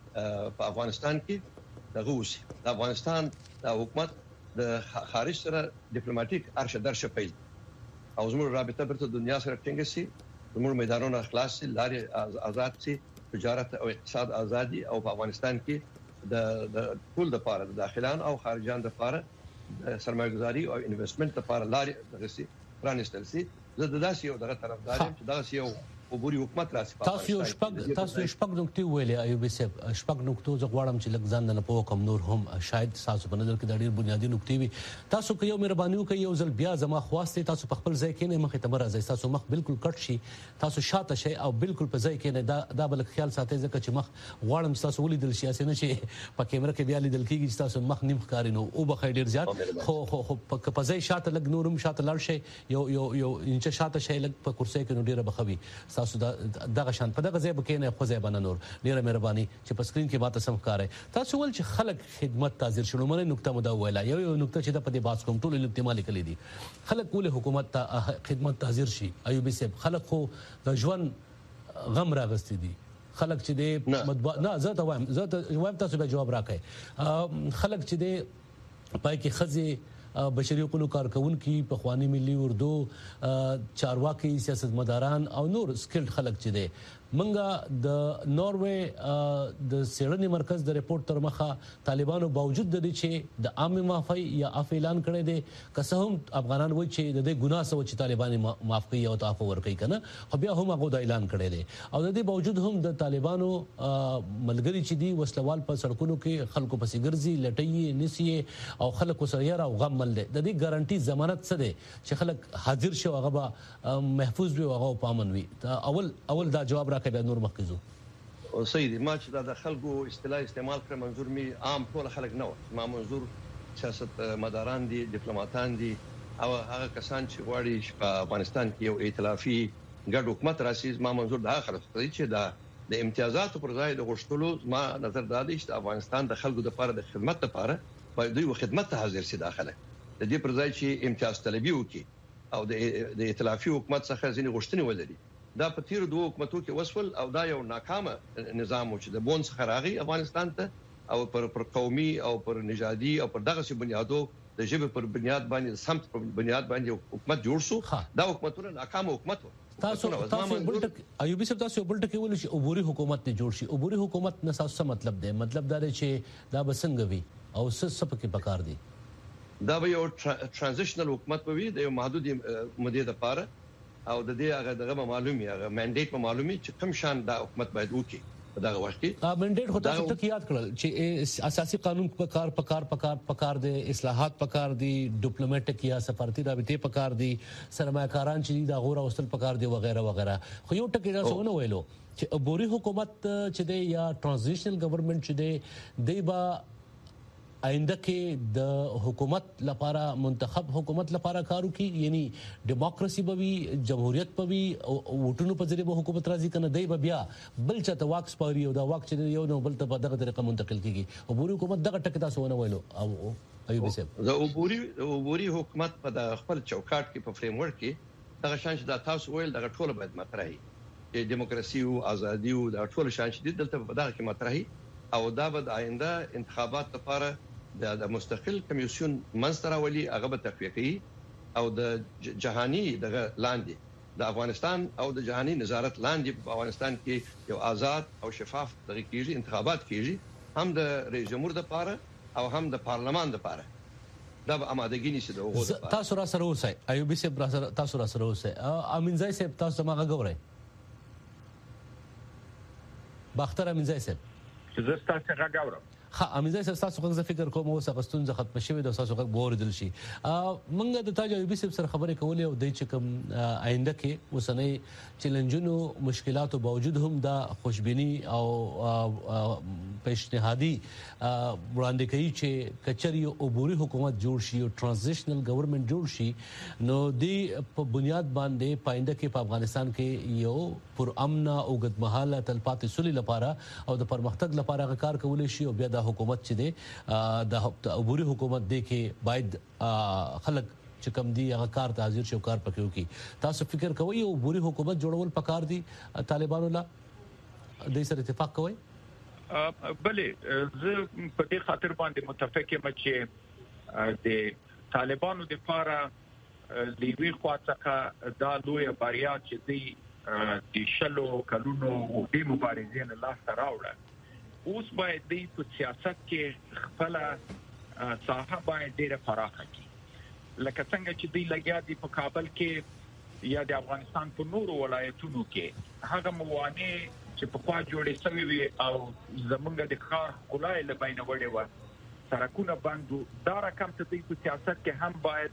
په افغانستان کې دغه وسی د افغانستان د حکومت د خارج سره ډیپلوماټیک ارشه درشه پیل او زموږ رابطه برته دنیا سره ټینګ شي زموږ میدانونه خلاص شي لارې آزاد شي تجارت او اقتصاد ازادي او په افغانستان کې د ټول لپاره د داخلان او خارجان لپاره سرمایه‌ګذاري او انویسټمنت لپاره لارې دغه شي پرانیستل شي. زه د داسې یو دغه طرفدار یم چې دغه یو عبوري حکومت راسي. تاسو شپږ نقطې ویلې ایوب صاحب شپږ نقطو زه غواړم چې لږ ځان نه پوه کوم نور هم شاید تاسو په نظر کې د ډېر بنیادی نقطې وي. تاسو که یو مهرباني وکړئ یو ځل بیا زما خواسته تاسو په خپل ځای کې نه مخې ته مرزه تاسو مخ بالکل کټ شي تاسو شاته شي او بالکل په ځای کې نه دا بل خیال ساتي ځکه چې مخ غواړم تاسو ولیدل شي اسنه چې په کیمرا کې بیا لیدل کیږي چې تاسو مخ نیم ښکاری نو او بخیر ډیر زیات خو په ځای شاته لګ نورم شاته لاړ شي یو انچ شاته شي لګ په کرسي کې نو ډیره بخوي تاسو دغه شان په دغه ځای بکینه خو ځای باندې نور ډیره مهرباني چې په سکرین کې ماته سم ښکاري. تاسو ول چې خلک خدمت تاجر شنو منه نقطه مدا ویلا یو نقطه چې د په دې باس کوم ټول احتمال کړی دي خلک ول حکومت ته خدمت تاجر شي ایوب صاحب خلک خو د ژوند غم راغستې دي خلک چې د مطبوع نه زه ته وایم تاسو به جواب راکړئ خلک چې د پای کې خزي بشري حقوقو کارکونکو په خواني ملي اردو چارواکي سیاستمداران او نور سکلډ خلک چې دي منګه د نوروي د سیړنی مرکز د ریپورت تر مخه طالبانو باوجود د دې چې د عام معافي یا اعلان کړي دي قسم افغانان وایي چې د دې ګناه سو چې طالبان معاف کوي او تعفو ورکوي کنه خو بیا هم هغه د اعلان کړي دي او د دې باوجود هم د طالبانو ملګری چې دي وسلوال په سړکونو کې خلکو پسې ګرځي لټي نسي او خلکو سره یاره او غم مل دي د دې ګارانټي ضمانت څه دي چې خلک حاضر شي هغه محفوظ وي او هغه پامن وي اول دا جواب کې به نور مخکزو او سيدي ما چې دا خلکو اصطلاح استعمال کړ منظور می عام ټول خلک نه ما منظور سیاست مداران دي ډیپلوماټان دي او هغه کسان چې غواړي په افغانستان کې یو ائتلافي ګډ حکومت راسي ما منظور دا خلک چې دا د امتیازاتو پر ځای د غشتلو ما نظر دا دی چې افغانستان د خلکو لپاره د خدمت لپاره باید دوی خدمت ته حاضر شي داخله د دې پر ځای چې امتیاز طلبي وکړي او د ائتلافي حکومت څخه ځینې غوښتنې ولري. دا په تیر دوه حکومتو کې وسول او دا یو ناکامه نظام چې د بون څخه راغی افغانستان ته او پر قومي او پر نژادي او پر دغه بنیادو د ژبه پر بنیاد باندې سمت پر بنیاد باندې حکومت جوړ شو دا حکومتونه ناکامه حکومت تاسو بلټک ایوب صاحب تاسو بلټک ویل چې عبوري حکومت نه جوړ شي عبوري حکومت نه څه مطلب دی مطلب دا دی چې دا بسنګ وي او څه پکې پکار دي دا به یو ترانزیشنل حکومت وي د یو محدود مدې لپاره او د دې هغه دغه معلومي هغه منډیټ معلومي چې کوم شان دا حکومت باید وکړي په دغه وخت کې منډیټ هوته ته یاد کړل چې اساسي قانون پکار دي اصلاحات پکار دي ډیپلوماټیک یا سفارتي رابطې پکار دي سرمایه‌کاران چې دا غوړه وستل پکار دي وغیرہ وغیرہ خو یو ټکی دا څونه ویلو چې عبوري حکومت چې دی یا ترانزیشنل ګورنمنت چې دی با آینده کې د حکومت لپاره منتخب حکومت لپاره کارو کې یعنی ډیموکراسي به وي جمهوریت به وي ووټونو په ذریعہ به حکومت راځي کنه دی به بیا بل چاته واک سپاري او دا واک چې یو نو بل ته په دغه طریقه منتقل کیږي عبوري حکومت دغه ټکی تاسو ونه ویلو او ایوب صاحب د عبوري حکومت په د خپل چوکاټ کې په فریم ورک کې دغه شان چې د تاسو ویل دغه ټول باید مطرحي چې دیموکراسي او ازادي او د ټول شان چې دلته په دغه کې مطرحي او دا به د آینده انتخابات لپاره د مستقل کمیسیون منځتراولي هغه به تقویه کوي او د جهاني دغه لاندې د افغانستان او د جهاني نظارت لاندې په افغانستان کې یو آزاد او شفاف دغه کېږي انتخابات کېږي هم د رئیس جمهور لپاره او هم د پارلمان لپاره دا به آمادګي نشي د وګړو تاسو را سره اوسئ ایوب صاحب تاسو را سره اوسئ امینځای صاحب تاسو ما غوړئ باختر امینځای صاحب زه تاسو راغورم امینځای صاحب تاسو څنګه فکر کوم اوس غستون ځ ختم شوی د تاسو غږ بوردل شي منګه د تاج ایوب صاحب سره خبرې کولې او د چې کوم آینده کې وسنۍ چیلنجونو مشکلاتو باوجود هم دا خوشبینی او پیشنهادي وړاندې کوي چې کچري عبوري حکومت جوړ شي او ترانزیشنل ګورنمنت جوړ شي نو د په بنیاد باندې پاینده کې په افغانستان کې یو پر امن او اوږدمهاله تلپاتې سولې لپاره او د پرمختګ لپاره کار کولای شي او بیا د حکومت چې دی د عبوري حکومت دی کې باید خلک چې کوم دی هغه کار ته حاضر شي او کار پکې وکړي تاسو فکر کوئ عبوري حکومت جوړول پکار دي طالبانو لا د سره اتفاق کوئ بلې زه په دې خاطر باندې متفق یم چې د طالبانو د لپاره لیوی خواڅه دا لوی بریا چې دی د شلو کلونو د مبارزې نه لاس راوړل اوس باید د سیاست کې خپل ساحه باید ډیره پراخه کړي لکه څنګه چې دی لګیا دی په کابل کې یا د افغانستان په نورو ولایتونو کې هغه موانع چې په خوا جوړې شوی وي او زمونږ د ښار ښکلا له بینه وړې وه سړکونه بندو دا رقم ته دی په سیاست کې هم باید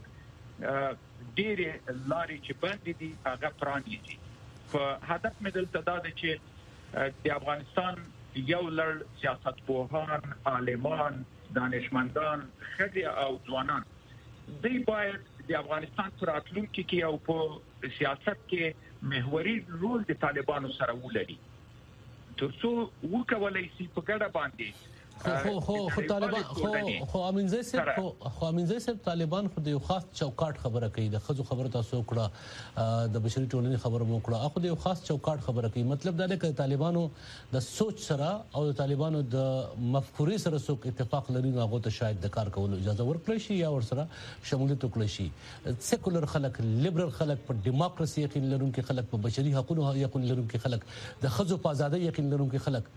ډېرې لارې چې بندې دي هغه پرانیزي په هدف مې دلته دا دی چې د افغانستان یو لړ سیاستپوهان عالمان دانشمندان ښځې او ځوانان دوی باید د افغانستان پر راتلونکي کې او په سیاست کې محوري رول د طالبانو سره ولري ترڅو وکولای شي په ګډه باندې خو طالبان خو امینځای صاحب طالبان خو د یو خاص چوکاټ خبره کوي د خزو خبره تاسو کړه د بشري ټولنې خبره مو کړه اخو د یو خاص چوکاټ خبره کوي مطلب دا دی چې طالبانو د سوچ سره او د طالبانو د مفکورې سره څوک اتفاق لري نو هغه ته شاید د کار کولو اجازه ورکړي شي یا ورسره شمولیت وکړي شي سیکولر خلک لیبرل خلک په دیموکراسي یقین لرونکي خلک په بشري حقوقو یقین لرونکي خلک د خزو په ازادۍ یقین لرونکي خلک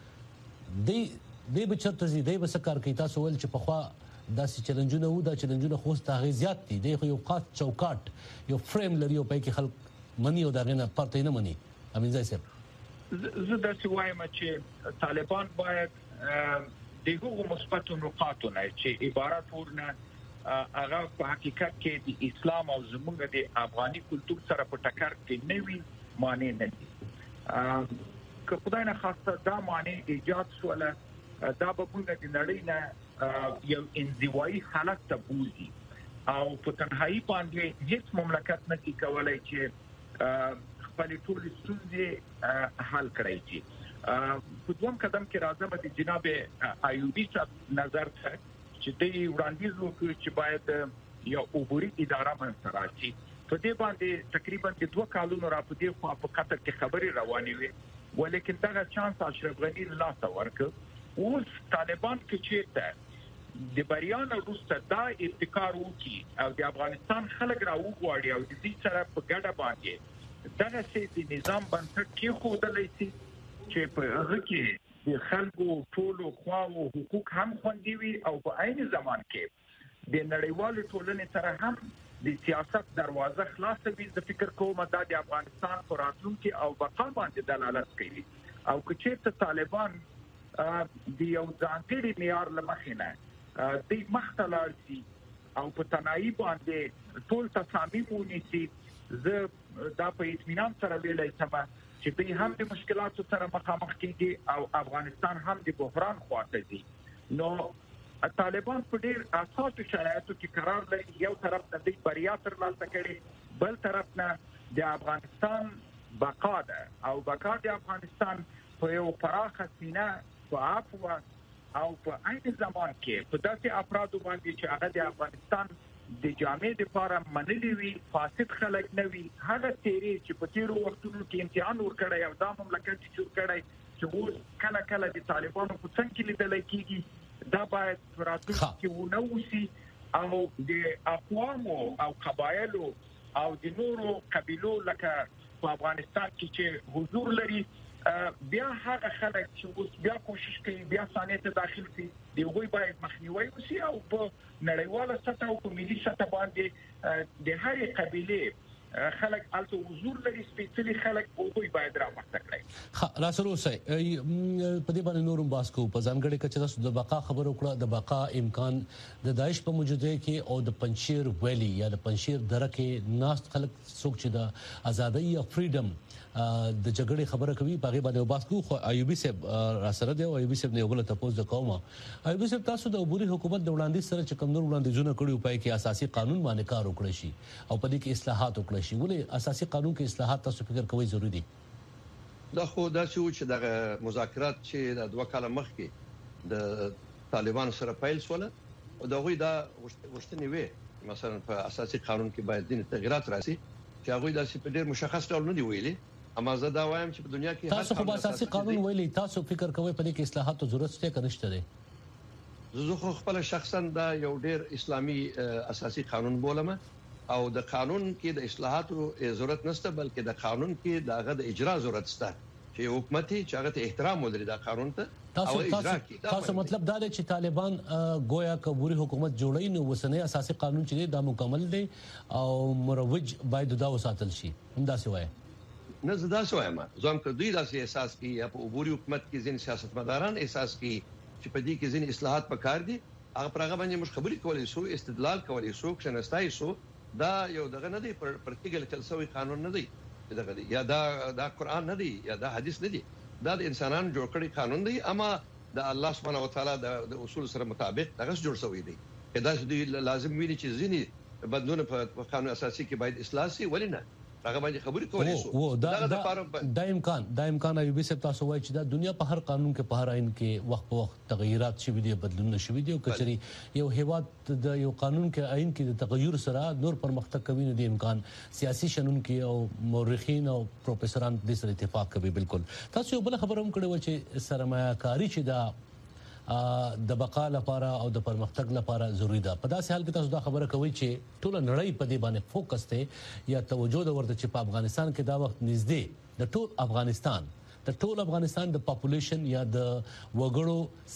دی به چرته زی دی به سکار کوي تاسو ول چې په خوا داسې چیلنجونه وو دا چیلنجونه خو ستاسو زیات دي د یو خاص چوکاټ یو فریم لري او په کې خلک منی او دا غنه پرته نه منی امینځای صاحب زه داسې وایم چې طالبان باید دغه مثبت نقاطونه چې عبارت ورنه هغه په حقیقت کې د اسلام او زموږ د افغاني کلچر سره په ټکر کې نه وي معنی نه دي که خدای نه خواسته دا معنی ایجاد شوله دا به موږ د نړۍ نه یو انزوایي حالت ته بوزي او په تنهایی باندې هیڅ مملکت نه کولای چې خپل ټول ستونزې حل کړي چې په دوم قدم کې راځم د جناب ایوبی صاحب نظر ته چې د وړاندیز وکړي چې باید یو عبوري اداره منځته راشي په دې باندې تقریبا 2 کالونو را په دې خوا په قطر کې خبري روانې وي ولیکن دا چانس اشرف غنی لا ورکړ اوس طالبان کې چې د بریان وروسته دا ابتکار وکړي او د افغانستان خلک راوغواړي او د دې سره په ګډه باندې دغه سي د نظام بنسټ کې خوندلای شي چې په هغه کې د خلکو ټول خواو حقوق هم خوندي وي او په عین زمان کې د نړیوال ټولنې سره هم د سیاست دروازه خلاصه وي د فکر کوم د افغانستان پر راتلونکي او بقا باندې دلالت کوي او که چیرته طالبان د یو ځانګړي معیار لمخینه د مختلال سي او په تنهایی باندې ټول تصامیم ونیسي زه دا په اطمینان سره ویلای شم چې دوی هم د مشکلاتو سره مخامخ کیږي او افغانستان هم د بحران خواته دي نو طالبان په ډیر اساسي شرایطو کې قرار لري. یو طرف د دې بریا ترلاسه کړي، بل طرف نه د افغانستان بقا ده او بقا د افغانستان په یو پراخه سینه په عفو او په عین زمان کې په داسې افرادو باندې چې هغه د افغانستان د جامع لپاره منلي وي، فاسد خلک نه وي، هغه تیری چې په تیرو وختونو کې امتحان ورکړی او دا مملکت جوړ کړی چې اوس کله کله د طالبانو په څنګ کې لیدل کېږي، دا باید راتلونکي کې ونوسي او د اقوامو او قبایلو او د نورو قبیلو لکه په افغانستان کې چې حضور لري بیا هغه خلک چې اوس بیا کوشش کوي بیا ثانیه ته داخل شي دی هغوی باید مخنیوي وشي او په نړیواله سطح او په ملي سطح باندې د هرې قبیلې خلک الته حضور لري، سپیشلی خلک هغوی باید رامنځته کړي. راسره اوسئ په دې باندې نورم باس کو په ځانګړي کچه تاسو د بقا خبرو کړه، د بقا امکان د داعش په موجوده کې او د پنشیر ویلی یا د پنشیر دره کې ناست خلک څوک چې د ازادۍ یا فریډم د جګړې خبره کوي باغې باندې باس کو. خو ایوبي صاحب راسره دی او ایوبي صاحب نه وګړه تاسو د قومه ایوبي صاحب تاسو د عبوري حکومت د وړاندې سره چې کمنور وړاندیزونه کړي پای کې اساسي قانون باندې کار وکړي شي او په دې کې اصلاحات وکړي شي، ولې اساسي قانون کې اصلاحات تاسو فکر کوئ ضروری دي؟ دا خو دا چې د مذاکرات چې د 2 کال مخکې د طالبان سره پیل شول او دا غوي دا وشتنی وي مثلا په اساسي قانون کې باید دین تغیرات راسي چې هغه د ډېر مشخص ډول نه دی ویلي. اما زه دا وایم چې په دنیا کې تاسو خو اساسي قانون ویلي، تاسو فکر کوئ په دې کې اصلاحات ضرورت شته که نشته دی؟ زه خو خپل شخصا دا یو ډېر اسلامي اساسي قانون بولم او د قانون کې د اصلاحاتو ضرورت نشته، بلکې د قانون کې دغه د اجرا ضرورت شته چې حکومت چې هغه ته احترام ولري د قانون ته او اجرا کوي. تاسو مطلب دا دی چې طالبان گویا کبوري حکومت جوړي نو وسنه اساسي قانون چې دا مکمل دی او مروج باید دا وساتل شي، همدا څه وایي؟ نه زه دا وایم زم که دوی داسې احساس کوي یا په عبوري حکومت کې ځین سیاستمداران احساس کوي چې په دې کې ځین اصلاحات پکار دي، هغه پرغه باندې مش خبري کولای شو، استدلال کولای شو، شناستای شو. دا یو دغه نه دی پرتګل کلسوي قانون نه دی، دغه دی یا دا قران نه دی یا دا حدیث نه دی، دا د انسانانو جوړ کړی قانون دی، اما د الله سبحانه و تعالی د اصول سره مطابق دغه جوړ شوی دی. دا چې لازم ویني چې ځینی بدلون په قانون اساسي کې باید اصلاح شي، ولې نه هغه باندې خبرې کولای شو. دا امکان ایوبي صاحب تاسو وایي چې دا دنیا په هر قانون کې په هر آئین کې وخت په وخت تغیرات شوي دي، بدلونونه شوي دي او کچري یو هیواد د یو قانون کې آئین کې د تغیر سره نور پرمختګ کوي نو د امکان سیاسي شنن کې او مورخین او پروفیسوران د سره اتفاق کوي. بالکل تاسو یو بل خبره هم کړې و چې سرمایه‌کاري چې دا د بقا لپاره او د پرمختګ لپاره ضروری ده. په داسې حال کې تاسو دا خبره کوي چې ټول نړۍ په دې باندې فوکس ته یا توجه د ورته چې په افغانستان کې دا وخت نږدې د ټول افغانستان د پاپولیشن یا د وګړو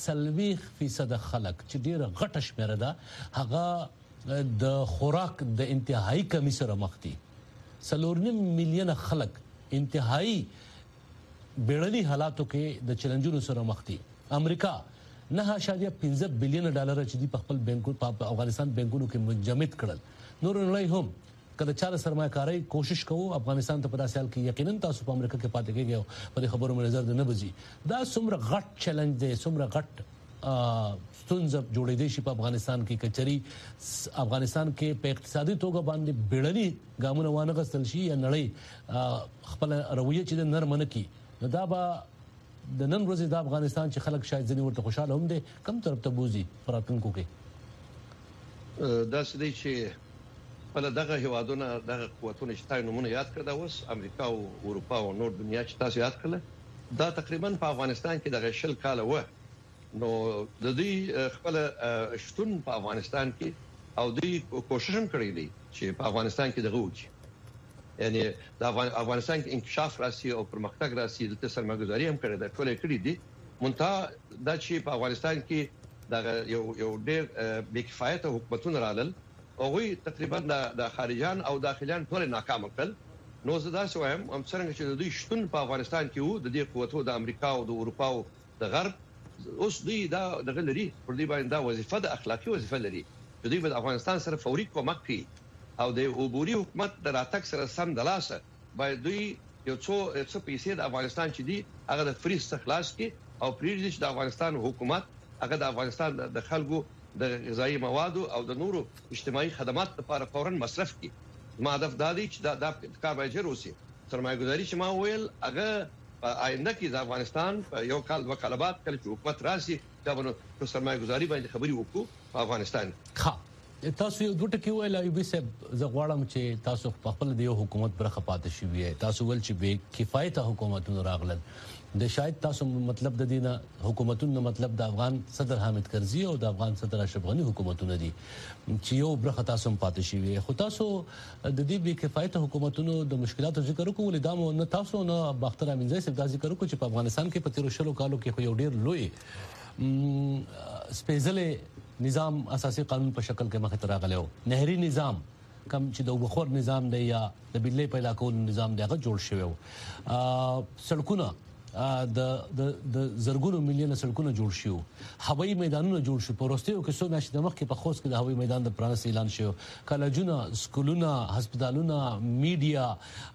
30% خلک چې ډیره غټه شمیره ده هغه د خوراک د انتهایی کمی سره مخ دي. 4.5 میلیونه خلک انتهایی بیړني حالاتو کې د چیلنجونو سره مخ دي. امریکا 9.15 بلین ډالر چې دی په خپل بانکونو په افغانستان بانکونو کې منجمد کړل. نور نړۍ هم کله چې سرمایه‌کاري کوشش کوو افغانستان ته په داسې حال کې یقینا تاسو په امریکا کې پاتې کېږئ په خبرو مې نظر نه بځي. دا څومره غټ چیلنج دی، څومره غټ ستونزه جوړې دي چې په افغانستان کې کچري افغانستان کې په اقتصادي توګه باندې بیړني ګامونه وانه غستل شي یا نړۍ خپل رویه چې نرمنه کی نو دا به د نن ورځې د افغانستان چې خلک شاید ځنې ورته خوشاله هم دي کم طرف ته بوزي فراتونکو کې دا څه دی چې بل دغه هوادونه دغه قوتونه چې تاسو نمونه یاد کړل اوس امریکا او اروپا او نور دنیا چې تاسو یاد کړل دا تقریبا په افغانستان کې دغه شل کال و نو د دې خپل شتون په افغانستان کې او دوی کوشش هم کړی دی چې په افغانستان کې دغه وکړي، یعنی د افغانستان کې انکشاف راسي او پرمختګ راسي د سرمایه‌ګذاري هم کړی دا ټول کړی دي. منتها دا چې په افغانستان کې د یو ډېر بې کفایته حکومتونه رالل او غوي تقریبا د خارجيان او داخليان ټول ناکام کړل. نو زه دا وایم هم څنګه چې دوی شتون په افغانستان کې وو د دې قوتو د امریکا او د اروپا او د غرب اوس دوی دا دغه لري پر دې باندې دا وظیفه د اخلاقی وظیفه لري چې دوی په افغانستان سره فوري کومک کوي او د عبوري حکومت د راتګ سره سم د لاسه باید دوی یو څو پیسې د افغانستان چې دی هغه د فری استخلاص کې او پریږدي چې د افغانستان حکومت هغه د افغانستان د خلکو د غذایی مواد او د نورو اجتماعي خدمات لپاره فورا مصرف کړي. ما هدف دا دی چې دا کار باید ژر وشي. سرمایه‌ګذاري چې ما ویل هغه په آینده کې د افغانستان په یو کال دوه کال بعد کله چې حکومت راشي دا به په سرمایه‌ګذاري باندې خبرې وکړو په افغانستان. تاسو یو دوه ټکی ویل ایوبي صاحب زه غواړم چې تاسو په خپل د یو حکومت برخه پاتې شوی یې. تاسو ول چې به کفایته حکومتونو راغلل د شاید تاسو مطلب د دینه حکومتونو مطلب د افغان صدر حامد کرزي او د افغان صدر اشرف غني حکومتونه دي چې یو برخه تاسو پاتې شوی یې. خو تاسو د دې به کفایته حکومتونو د مشکلاتو ذکر وکول دا مو نه تاسو نه باختر امینزی صاحب دا ذکر وکړي چې په افغانستان کې په 13 کالو کې خو یو ډیر لوی سپیشل نظام اساسي قانون په شکل کې مخ ته راغلی و. نهري نظام کم چې د وبخور نظام دی یا د بلې پیدا کول نظام دی هغه جوړ شوی و. سړکونه د زرګونو میلیونه سړکونه جوړ شو. هوایي میدانونه جوړ شو. په وروستیو کې څو میاشتې د مخکې په خوست کې د هوایي میدان د پرانست اعلان شو. کالجونه، سکولونه، هسپتالونه، میډیا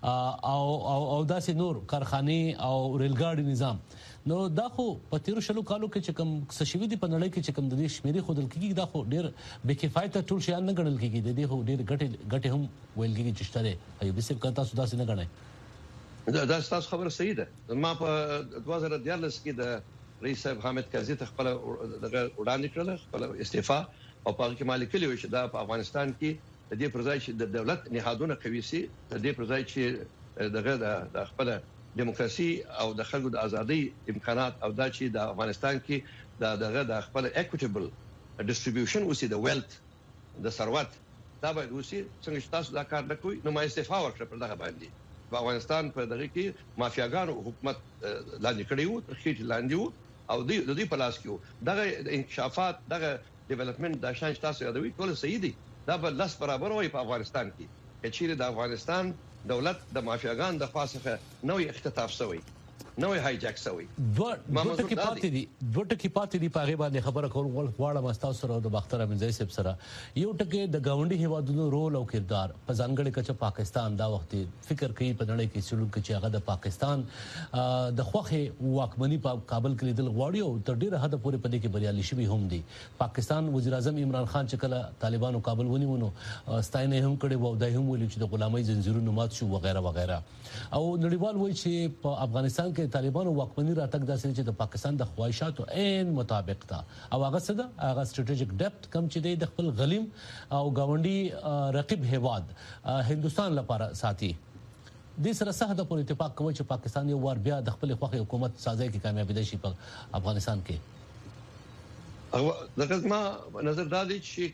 او داسې نور کارخانې او ریلګاډي نظام. نو دا خو په 13 کالو کې چې کوم سشوي دي په نړۍ کې چې کوم د دې شمیرې خودل کېږي دا خو ډیر بې کفایته ټول شیان نه ګڼل کېږي. د دې خو ډیر ګټه هم ویل کېږي چې شته ایوبي صاحب کا تاسو داسې نه ګڼئ. دا تاسو خبره صحیح ده. ما په 2014 کې د رئیس صاحب حامد کرزي ته خپل دغه وړاندې کړل خپل استعفا او په کې مالک لیکلی چې دا په افغانستان کې د دې پرځای چې د دولت نهادونه قوي سي د دې پرځای چې دغه د خپل دیموکراسي او د خلکو د ازادۍ امکانات او دا چې د افغانستان کې دغه د خپل اکوټیبل ډیسټریبیوشن اوسي د ویلث د ثروت دا باید اوسي. څنګه چې تاسو دا کار نکوي نو ما استعفا ورکړه پر دغه باندې. په افغانستان په دغه کې مافیاګانو حکومت لاندې کړی وو، ترخیټ لاندې وو او د دې په لاس کې وو. دغه انکشافات دغه ډیولپمنٹ د شان تاسو یادوي ټول صحیح دي. دا به لس برابر وي په افغانستان کې چې د افغانستان دولت د مافیاګان د خاصه نوې اختطاف شوی نوې هایجاک شوی. دوه ټکی پاتې دي په هغه باندې خبره کول غواړم تاسو سره د باختر امینزی صاحب سره. یو ټکی د گاونډي هیوادونو رول او کردار په ځانګړي کچه پاکستان دا وخت فکر کوي په نړۍ کې سلوک چې هغه د پاکستان د خوخه واکمنی په کابل کې لیدل غواړي او تر ډیره حد پورې په دې کې بریالي شوی هم دي. پاکستان وزیر اعظم عمران خان چې کله طالبانو کابل ونیونو ستاینه هم کړي وو دای هم ویل چې د غلامۍ زنجیرونو مات شو وغیرہ وغیرہ. او نړیوال وایي چې په افغانستان کې طالبانو واکمنی راتګ داسې چې د پاکستان د خواهشاتو عین مطابق تا او هغه څه ده هغه سټریټیجیک ډیپت کم چې د خپل غلیم او گاونډي رقیب هیواد هندستان لپاره ساتي. د سره سه د پر اتفاق کوي چې پاکستان یو ور بیا د خپل خوخي حکومت سازي کې کامیابی دي شي په افغانستان کې. او دغه ما نظر دا دی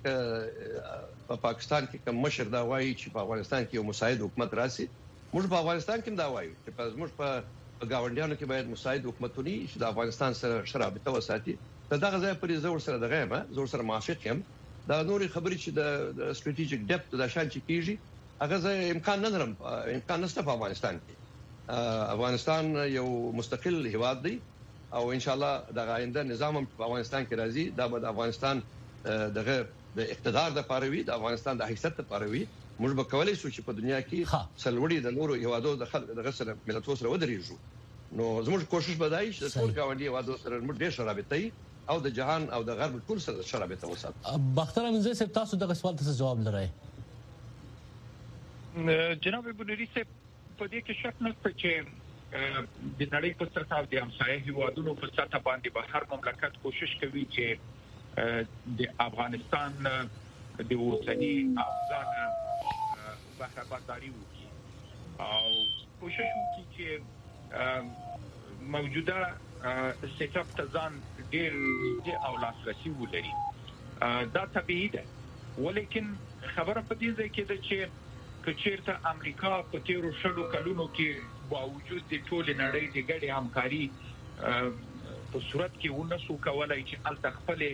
چې په پاکستان کې کوم مشر دا وایي چې په افغانستان کې یو مساعد حکومت راسي. موږ په افغانستان کې دا وایو چې موږ په گاونډیانو کې باید مساعد حکومتونه چې د افغانستان سره شرابطه وساتي. دغه ځای پرې زور سره دغه ما زور سره موافق یم. دا نورې خبرې چې د سټریټیجیک ډیپت د شان چې کیږي هغه ځای امکان نه لرم امکان نشته په افغانستان کې. افغانستان یو مستقل هیواد دی او ان شاء الله د آینده نظام په افغانستان کې راځي. دا به د افغانستان دغه د اقتدار د پاروي د افغانستان د حیثیت د پاروي. موږ به کولای شو چې په دنیا کې سلوړي د نورو هیوادو د خلکو سره ملتونو سره ودرېږو. نو زموږ کوشش به دای چې ټول گاونډي هیوادو سره موږ ډېر شرابطي او د جهان او د غرب ټول سره شرابطه وساتو. باختر امینزی صاحب تاسو دغه سوال ته جواب لرئ. جناب بنوري صاحب په دې کې شک نشته چې د نړۍ په سطح او د همسایه هیوادونو په سطح باندې به هر مملکت کوشش کوي چې د افغانستان د اوسنی افغان بهره برداری وکړي او کوشش وکړي چې موجوده سیټ اپ ته ځان ډېر نږدې او لاسرسي ولري. دا طبیعي ده ولیکن خبره په دې ځای کې ده چې کچیرته امریکا په 13 کلونو کې باوجود د ټول نړۍ د ګډې همکاري په صورت کې ونسو کولای چې الته خپل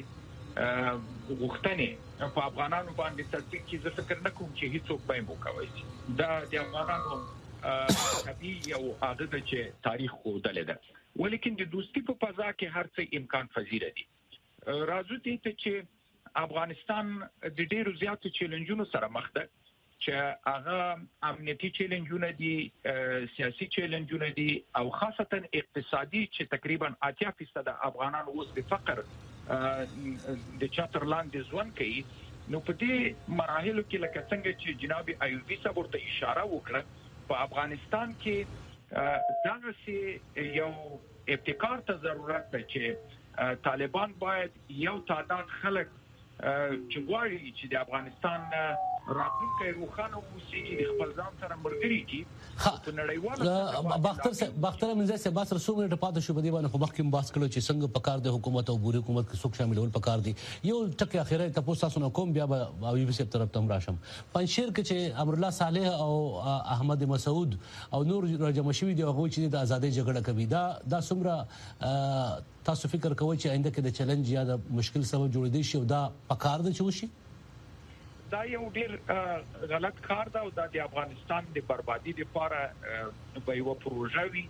غوښتنې په افغانانو باندې تطبیق کړي. زه فکر نه کوم چې هیڅوک به وکوي. دا د افغانانو طبيعي او عادت چې تاریخ ښودل ده ولیکن د دوستي په فضا کې هر څه امکان پذیر دي. راځو دې ته چې افغانستان د ډېرو زیاتو چیلنجونو سره مخ ده چې هغه امنیتي چیلنجونه دي سیاسي چیلنجونه دي او خاصتا اقتصادي چې تقریبا 80% افغانان اوس د فقر د چاتر لاندې ژوند کوي نو په دې مراحلو کې لکه څنګه چې جناب ایوبی صاحب ورته اشاره وکړه په افغانستان کې دغه یو ابتکار ته ضرورت ده چې طالبان باید یو تعداد خلک چې غواړي چې د افغانستان راتلونکي روخانه اوسي د خپل ځان سره مرګري کی په نړیواله باختر منځه سه باسر سو منټه پاتې شو بده باندې خو مخکې باس کړو چې څنګه پکار د حکومت او بوري حکومت کې څوک شامل ول پکار دي یو ټکی اخیره تاسو تاسو کوم بیا او یو په طرف تم راشم پنځیر کې چې امر الله صالح او احمد مسعود او نور راجم شوی دی هغه چې د ازادۍ جګړه کوي دا څومره تاسو فکر کوئ چې آینده کې د چیلنج یا د مشکل سبب جوړېدي شي او دا پکار ده چې وشي دا یو ډیر غلط کار دا او د افغانستان د بربادي لپاره په یو پروژه وی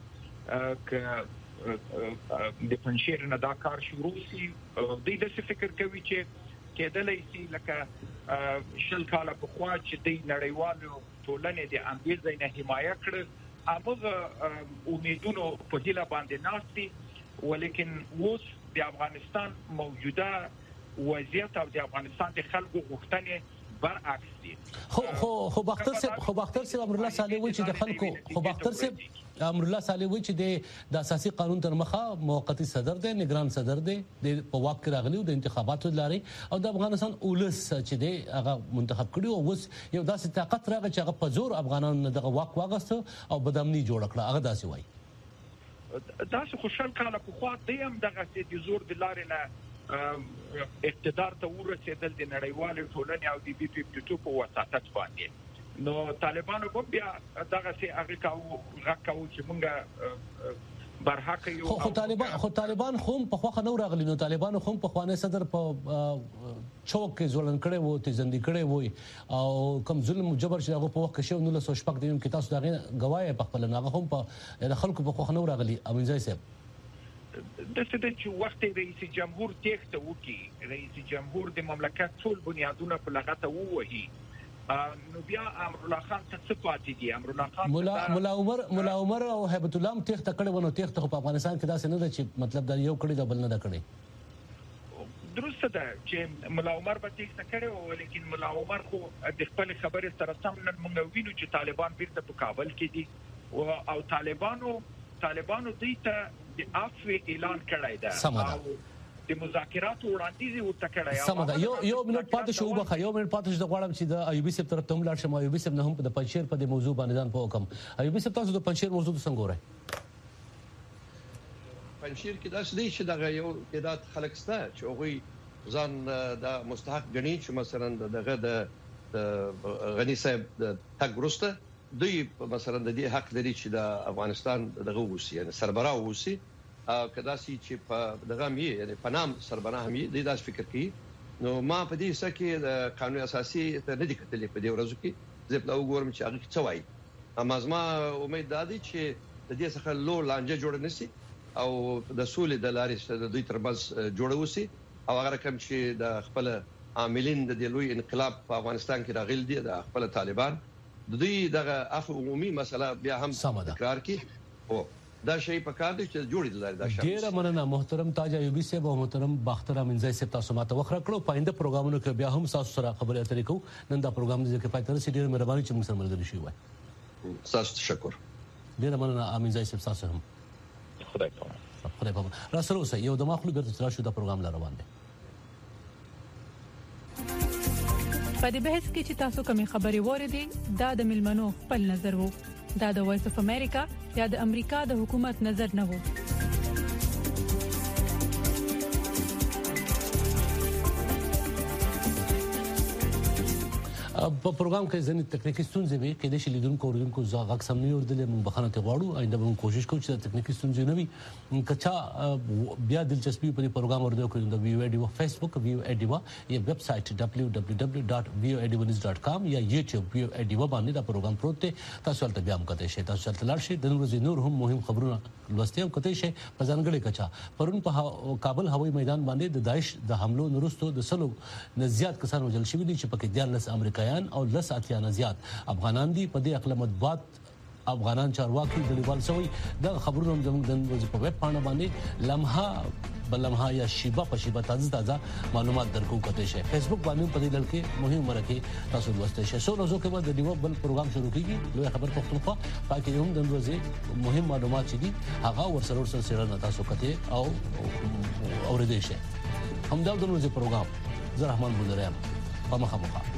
د پنځیر نه دا کار شروع شي د فکر کوي چې کېدلای شي لکه شل کاله په خوا چې د نړیوالو ټولنې د امبیزای نه حمایه کړ هغه امیدونو په هیله باندې ناشتي ولیکن اوس د افغانستان موجوده وضعیت او د افغانستان د خلکو غوښتنې برعکس دي خو باختر صاحب امر الله صالح وی چې د خلکو خو باختر صاحب امر الله صالح وی چې د اساسي قانون تر مخه موقتی صدر دی نگران صدر دی د په واک کې راغلی د انتخاباتو لاري او د افغانستان اولس چې دی هغه منتخب کړي او اوس یو داسې طاقت راغی چې هغه په زور افغانانو دغه واک واغست او بدامني جوړ کړه هغه داسې وای تاسو خوشحال کاله په خوا دی هم دغه د زور د لارې نه اقتدار ته ورسېدل د نړیوالو ټولنې او د بي 52 په وساتت باندې نو طالبانو په بیا دغه سي هغه کاو چې مونږه برحق یو خو طالبان هم په خوخه نو راغلي نو طالبان هم په خوانه صدر په چوک کې ځولن کړي وو ته زندي کړي وو او کوم ظلم او جبر چې هغه په وخت کې شو نو له سوشپک دیم کې تاسو دغه گواهی په خپل نه هم په خلکو په خوخه نو راغلي امنځای صاحب د څه د چې وخت رئیس جمهور تخته وکي رئیس جمهور د مملکت ټول بنیادونه په لغته ووهي نو بیا امر الله خان ته څه پاتې دي امر الله خان مولا عمر او هیبت الله تخته کړي ونه تخته په افغانستان کې داسې نه ده چې مطلب دا یو کړي دا بل نه ده کړي درسته ده چې مولا عمر به تخته کړي ولیکن مولا عمر خو د خپل خبرې سره سم نن موږ وینو چې طالبان بیرته په کابل کې دي او طالبانو دوی ته د عفو اعلان کړی دا او د مذاکراتو وړاندیز ورته کړی سم ده یو منټ پاتې شو بخا یو منټ پاتې شو غواړم چې د ایوبی صاحب طرف ته هم لاړ شم ایوبی صاحب نه هم په پنځیر په د موضوع باندې ځان پوکم ایوبی صاحب تاسو د پنځیر موضوع څنګه ګورئ پنځیر کې دا څه دي چې دا یو تعداد خلک سته چې هغه ځان د مستحق غني چې مثلا دغه د غني صاحب د تګ ورسته دوی مثلا د دې حق لري چې د افغانستان دغه وسی یعنی سربراه وسی کدا سي چې په دغه می یعنی پنام سربراه می د داس فکر کوي نو ما په دې سکه د قانون اساسي ته نه دي کتلې په دې ورځو کې زه په وګورم چې هغه څه وایي اما زما امید ده چې د دې څخه لو لانجه جوړ نشي او د سولې د لارې د دوی ترمنځ جوړ وسی او هغه رقم چې د خپل عاملین د لوی انقلاب په افغانستان کې راغلي دي د خپل طالبان د دوی دغه عفو عمومي مسله بیا هم تکرار کی او دا شی په کار دي چې جوړې دلاره دا شی ډیر مننه محترم تاج ایوبی صاحب او محترم باختر امنځای صاحب تاسو ماته وخت راکړو پاینده پروګرامونو کې بیا هم تاسو سره خبرې اترې کوو نن دا پروګرام دې کې پای تر سي ډیر مهرباني چې موږ سره ملګری شوي وای تاسو تشکر ډیر مننه امنځای صاحب تاسو هم خدای په راسره اوسه یو د مخلو بیرته تر شو دا پروګرام لا روان دی په دې بحث کې چې تاسو کومې خبرې وریدي دا د ملمنو خپل نظر وو دا د وایس اف امریکا یا د امریکا د حکومت نظر نه وو په پروګرام کې ځینې تکنیکی ستونزې وي کې د شلیدونکو اوریدونکو زغ سم نه وردل موږ بخښنه ته غواړو آینده به کوشش کوو چې تکنیکی ستونزې نه وي کچا بیا دلچسپي په پروګرام ورته کوو د ویو ایډیو فیسبوک ویو ایډیو یا ویب سټ www.vioedivnews.com یا یوټیوب ویو ایډیو باندې دا پروګرام پروت دی تاسو ته بیا هم کته شي تاسو ته لاړ شي د نور هم مهم خبرونه لوستي هم کته شي په ځانګړي کچا پرون په کابل هوایي میدان باندې د داعش د حملو نورستو د سلو نه زیات کسان وژل شوي دي چې پکې 14 امریکایان امریکایان او لس اتیا نه زیات افغانان دي. په دې اقل مطبوعات افغانان چارواکي د لیوال سوي د خبرونو زموږ د په ویب پاڼه باندې لمحه بلمحه یا شیبه په شیبه تازه معلومات درکو کته شي. فیسبوک باندې په دې ډول کې مهم مرکه تاسو لوستئ شئ. سو روزو کې بعد د دیو بل پروګرام شروع کیږي لوی خبر پښتونخوا پاکي هم د ورځې مهم معلومات چې دي هغه ورسره سره تاسو کته او اوریدئ شئ. هم دا د ورځې پروګرام زه رحمان بودریم په مخه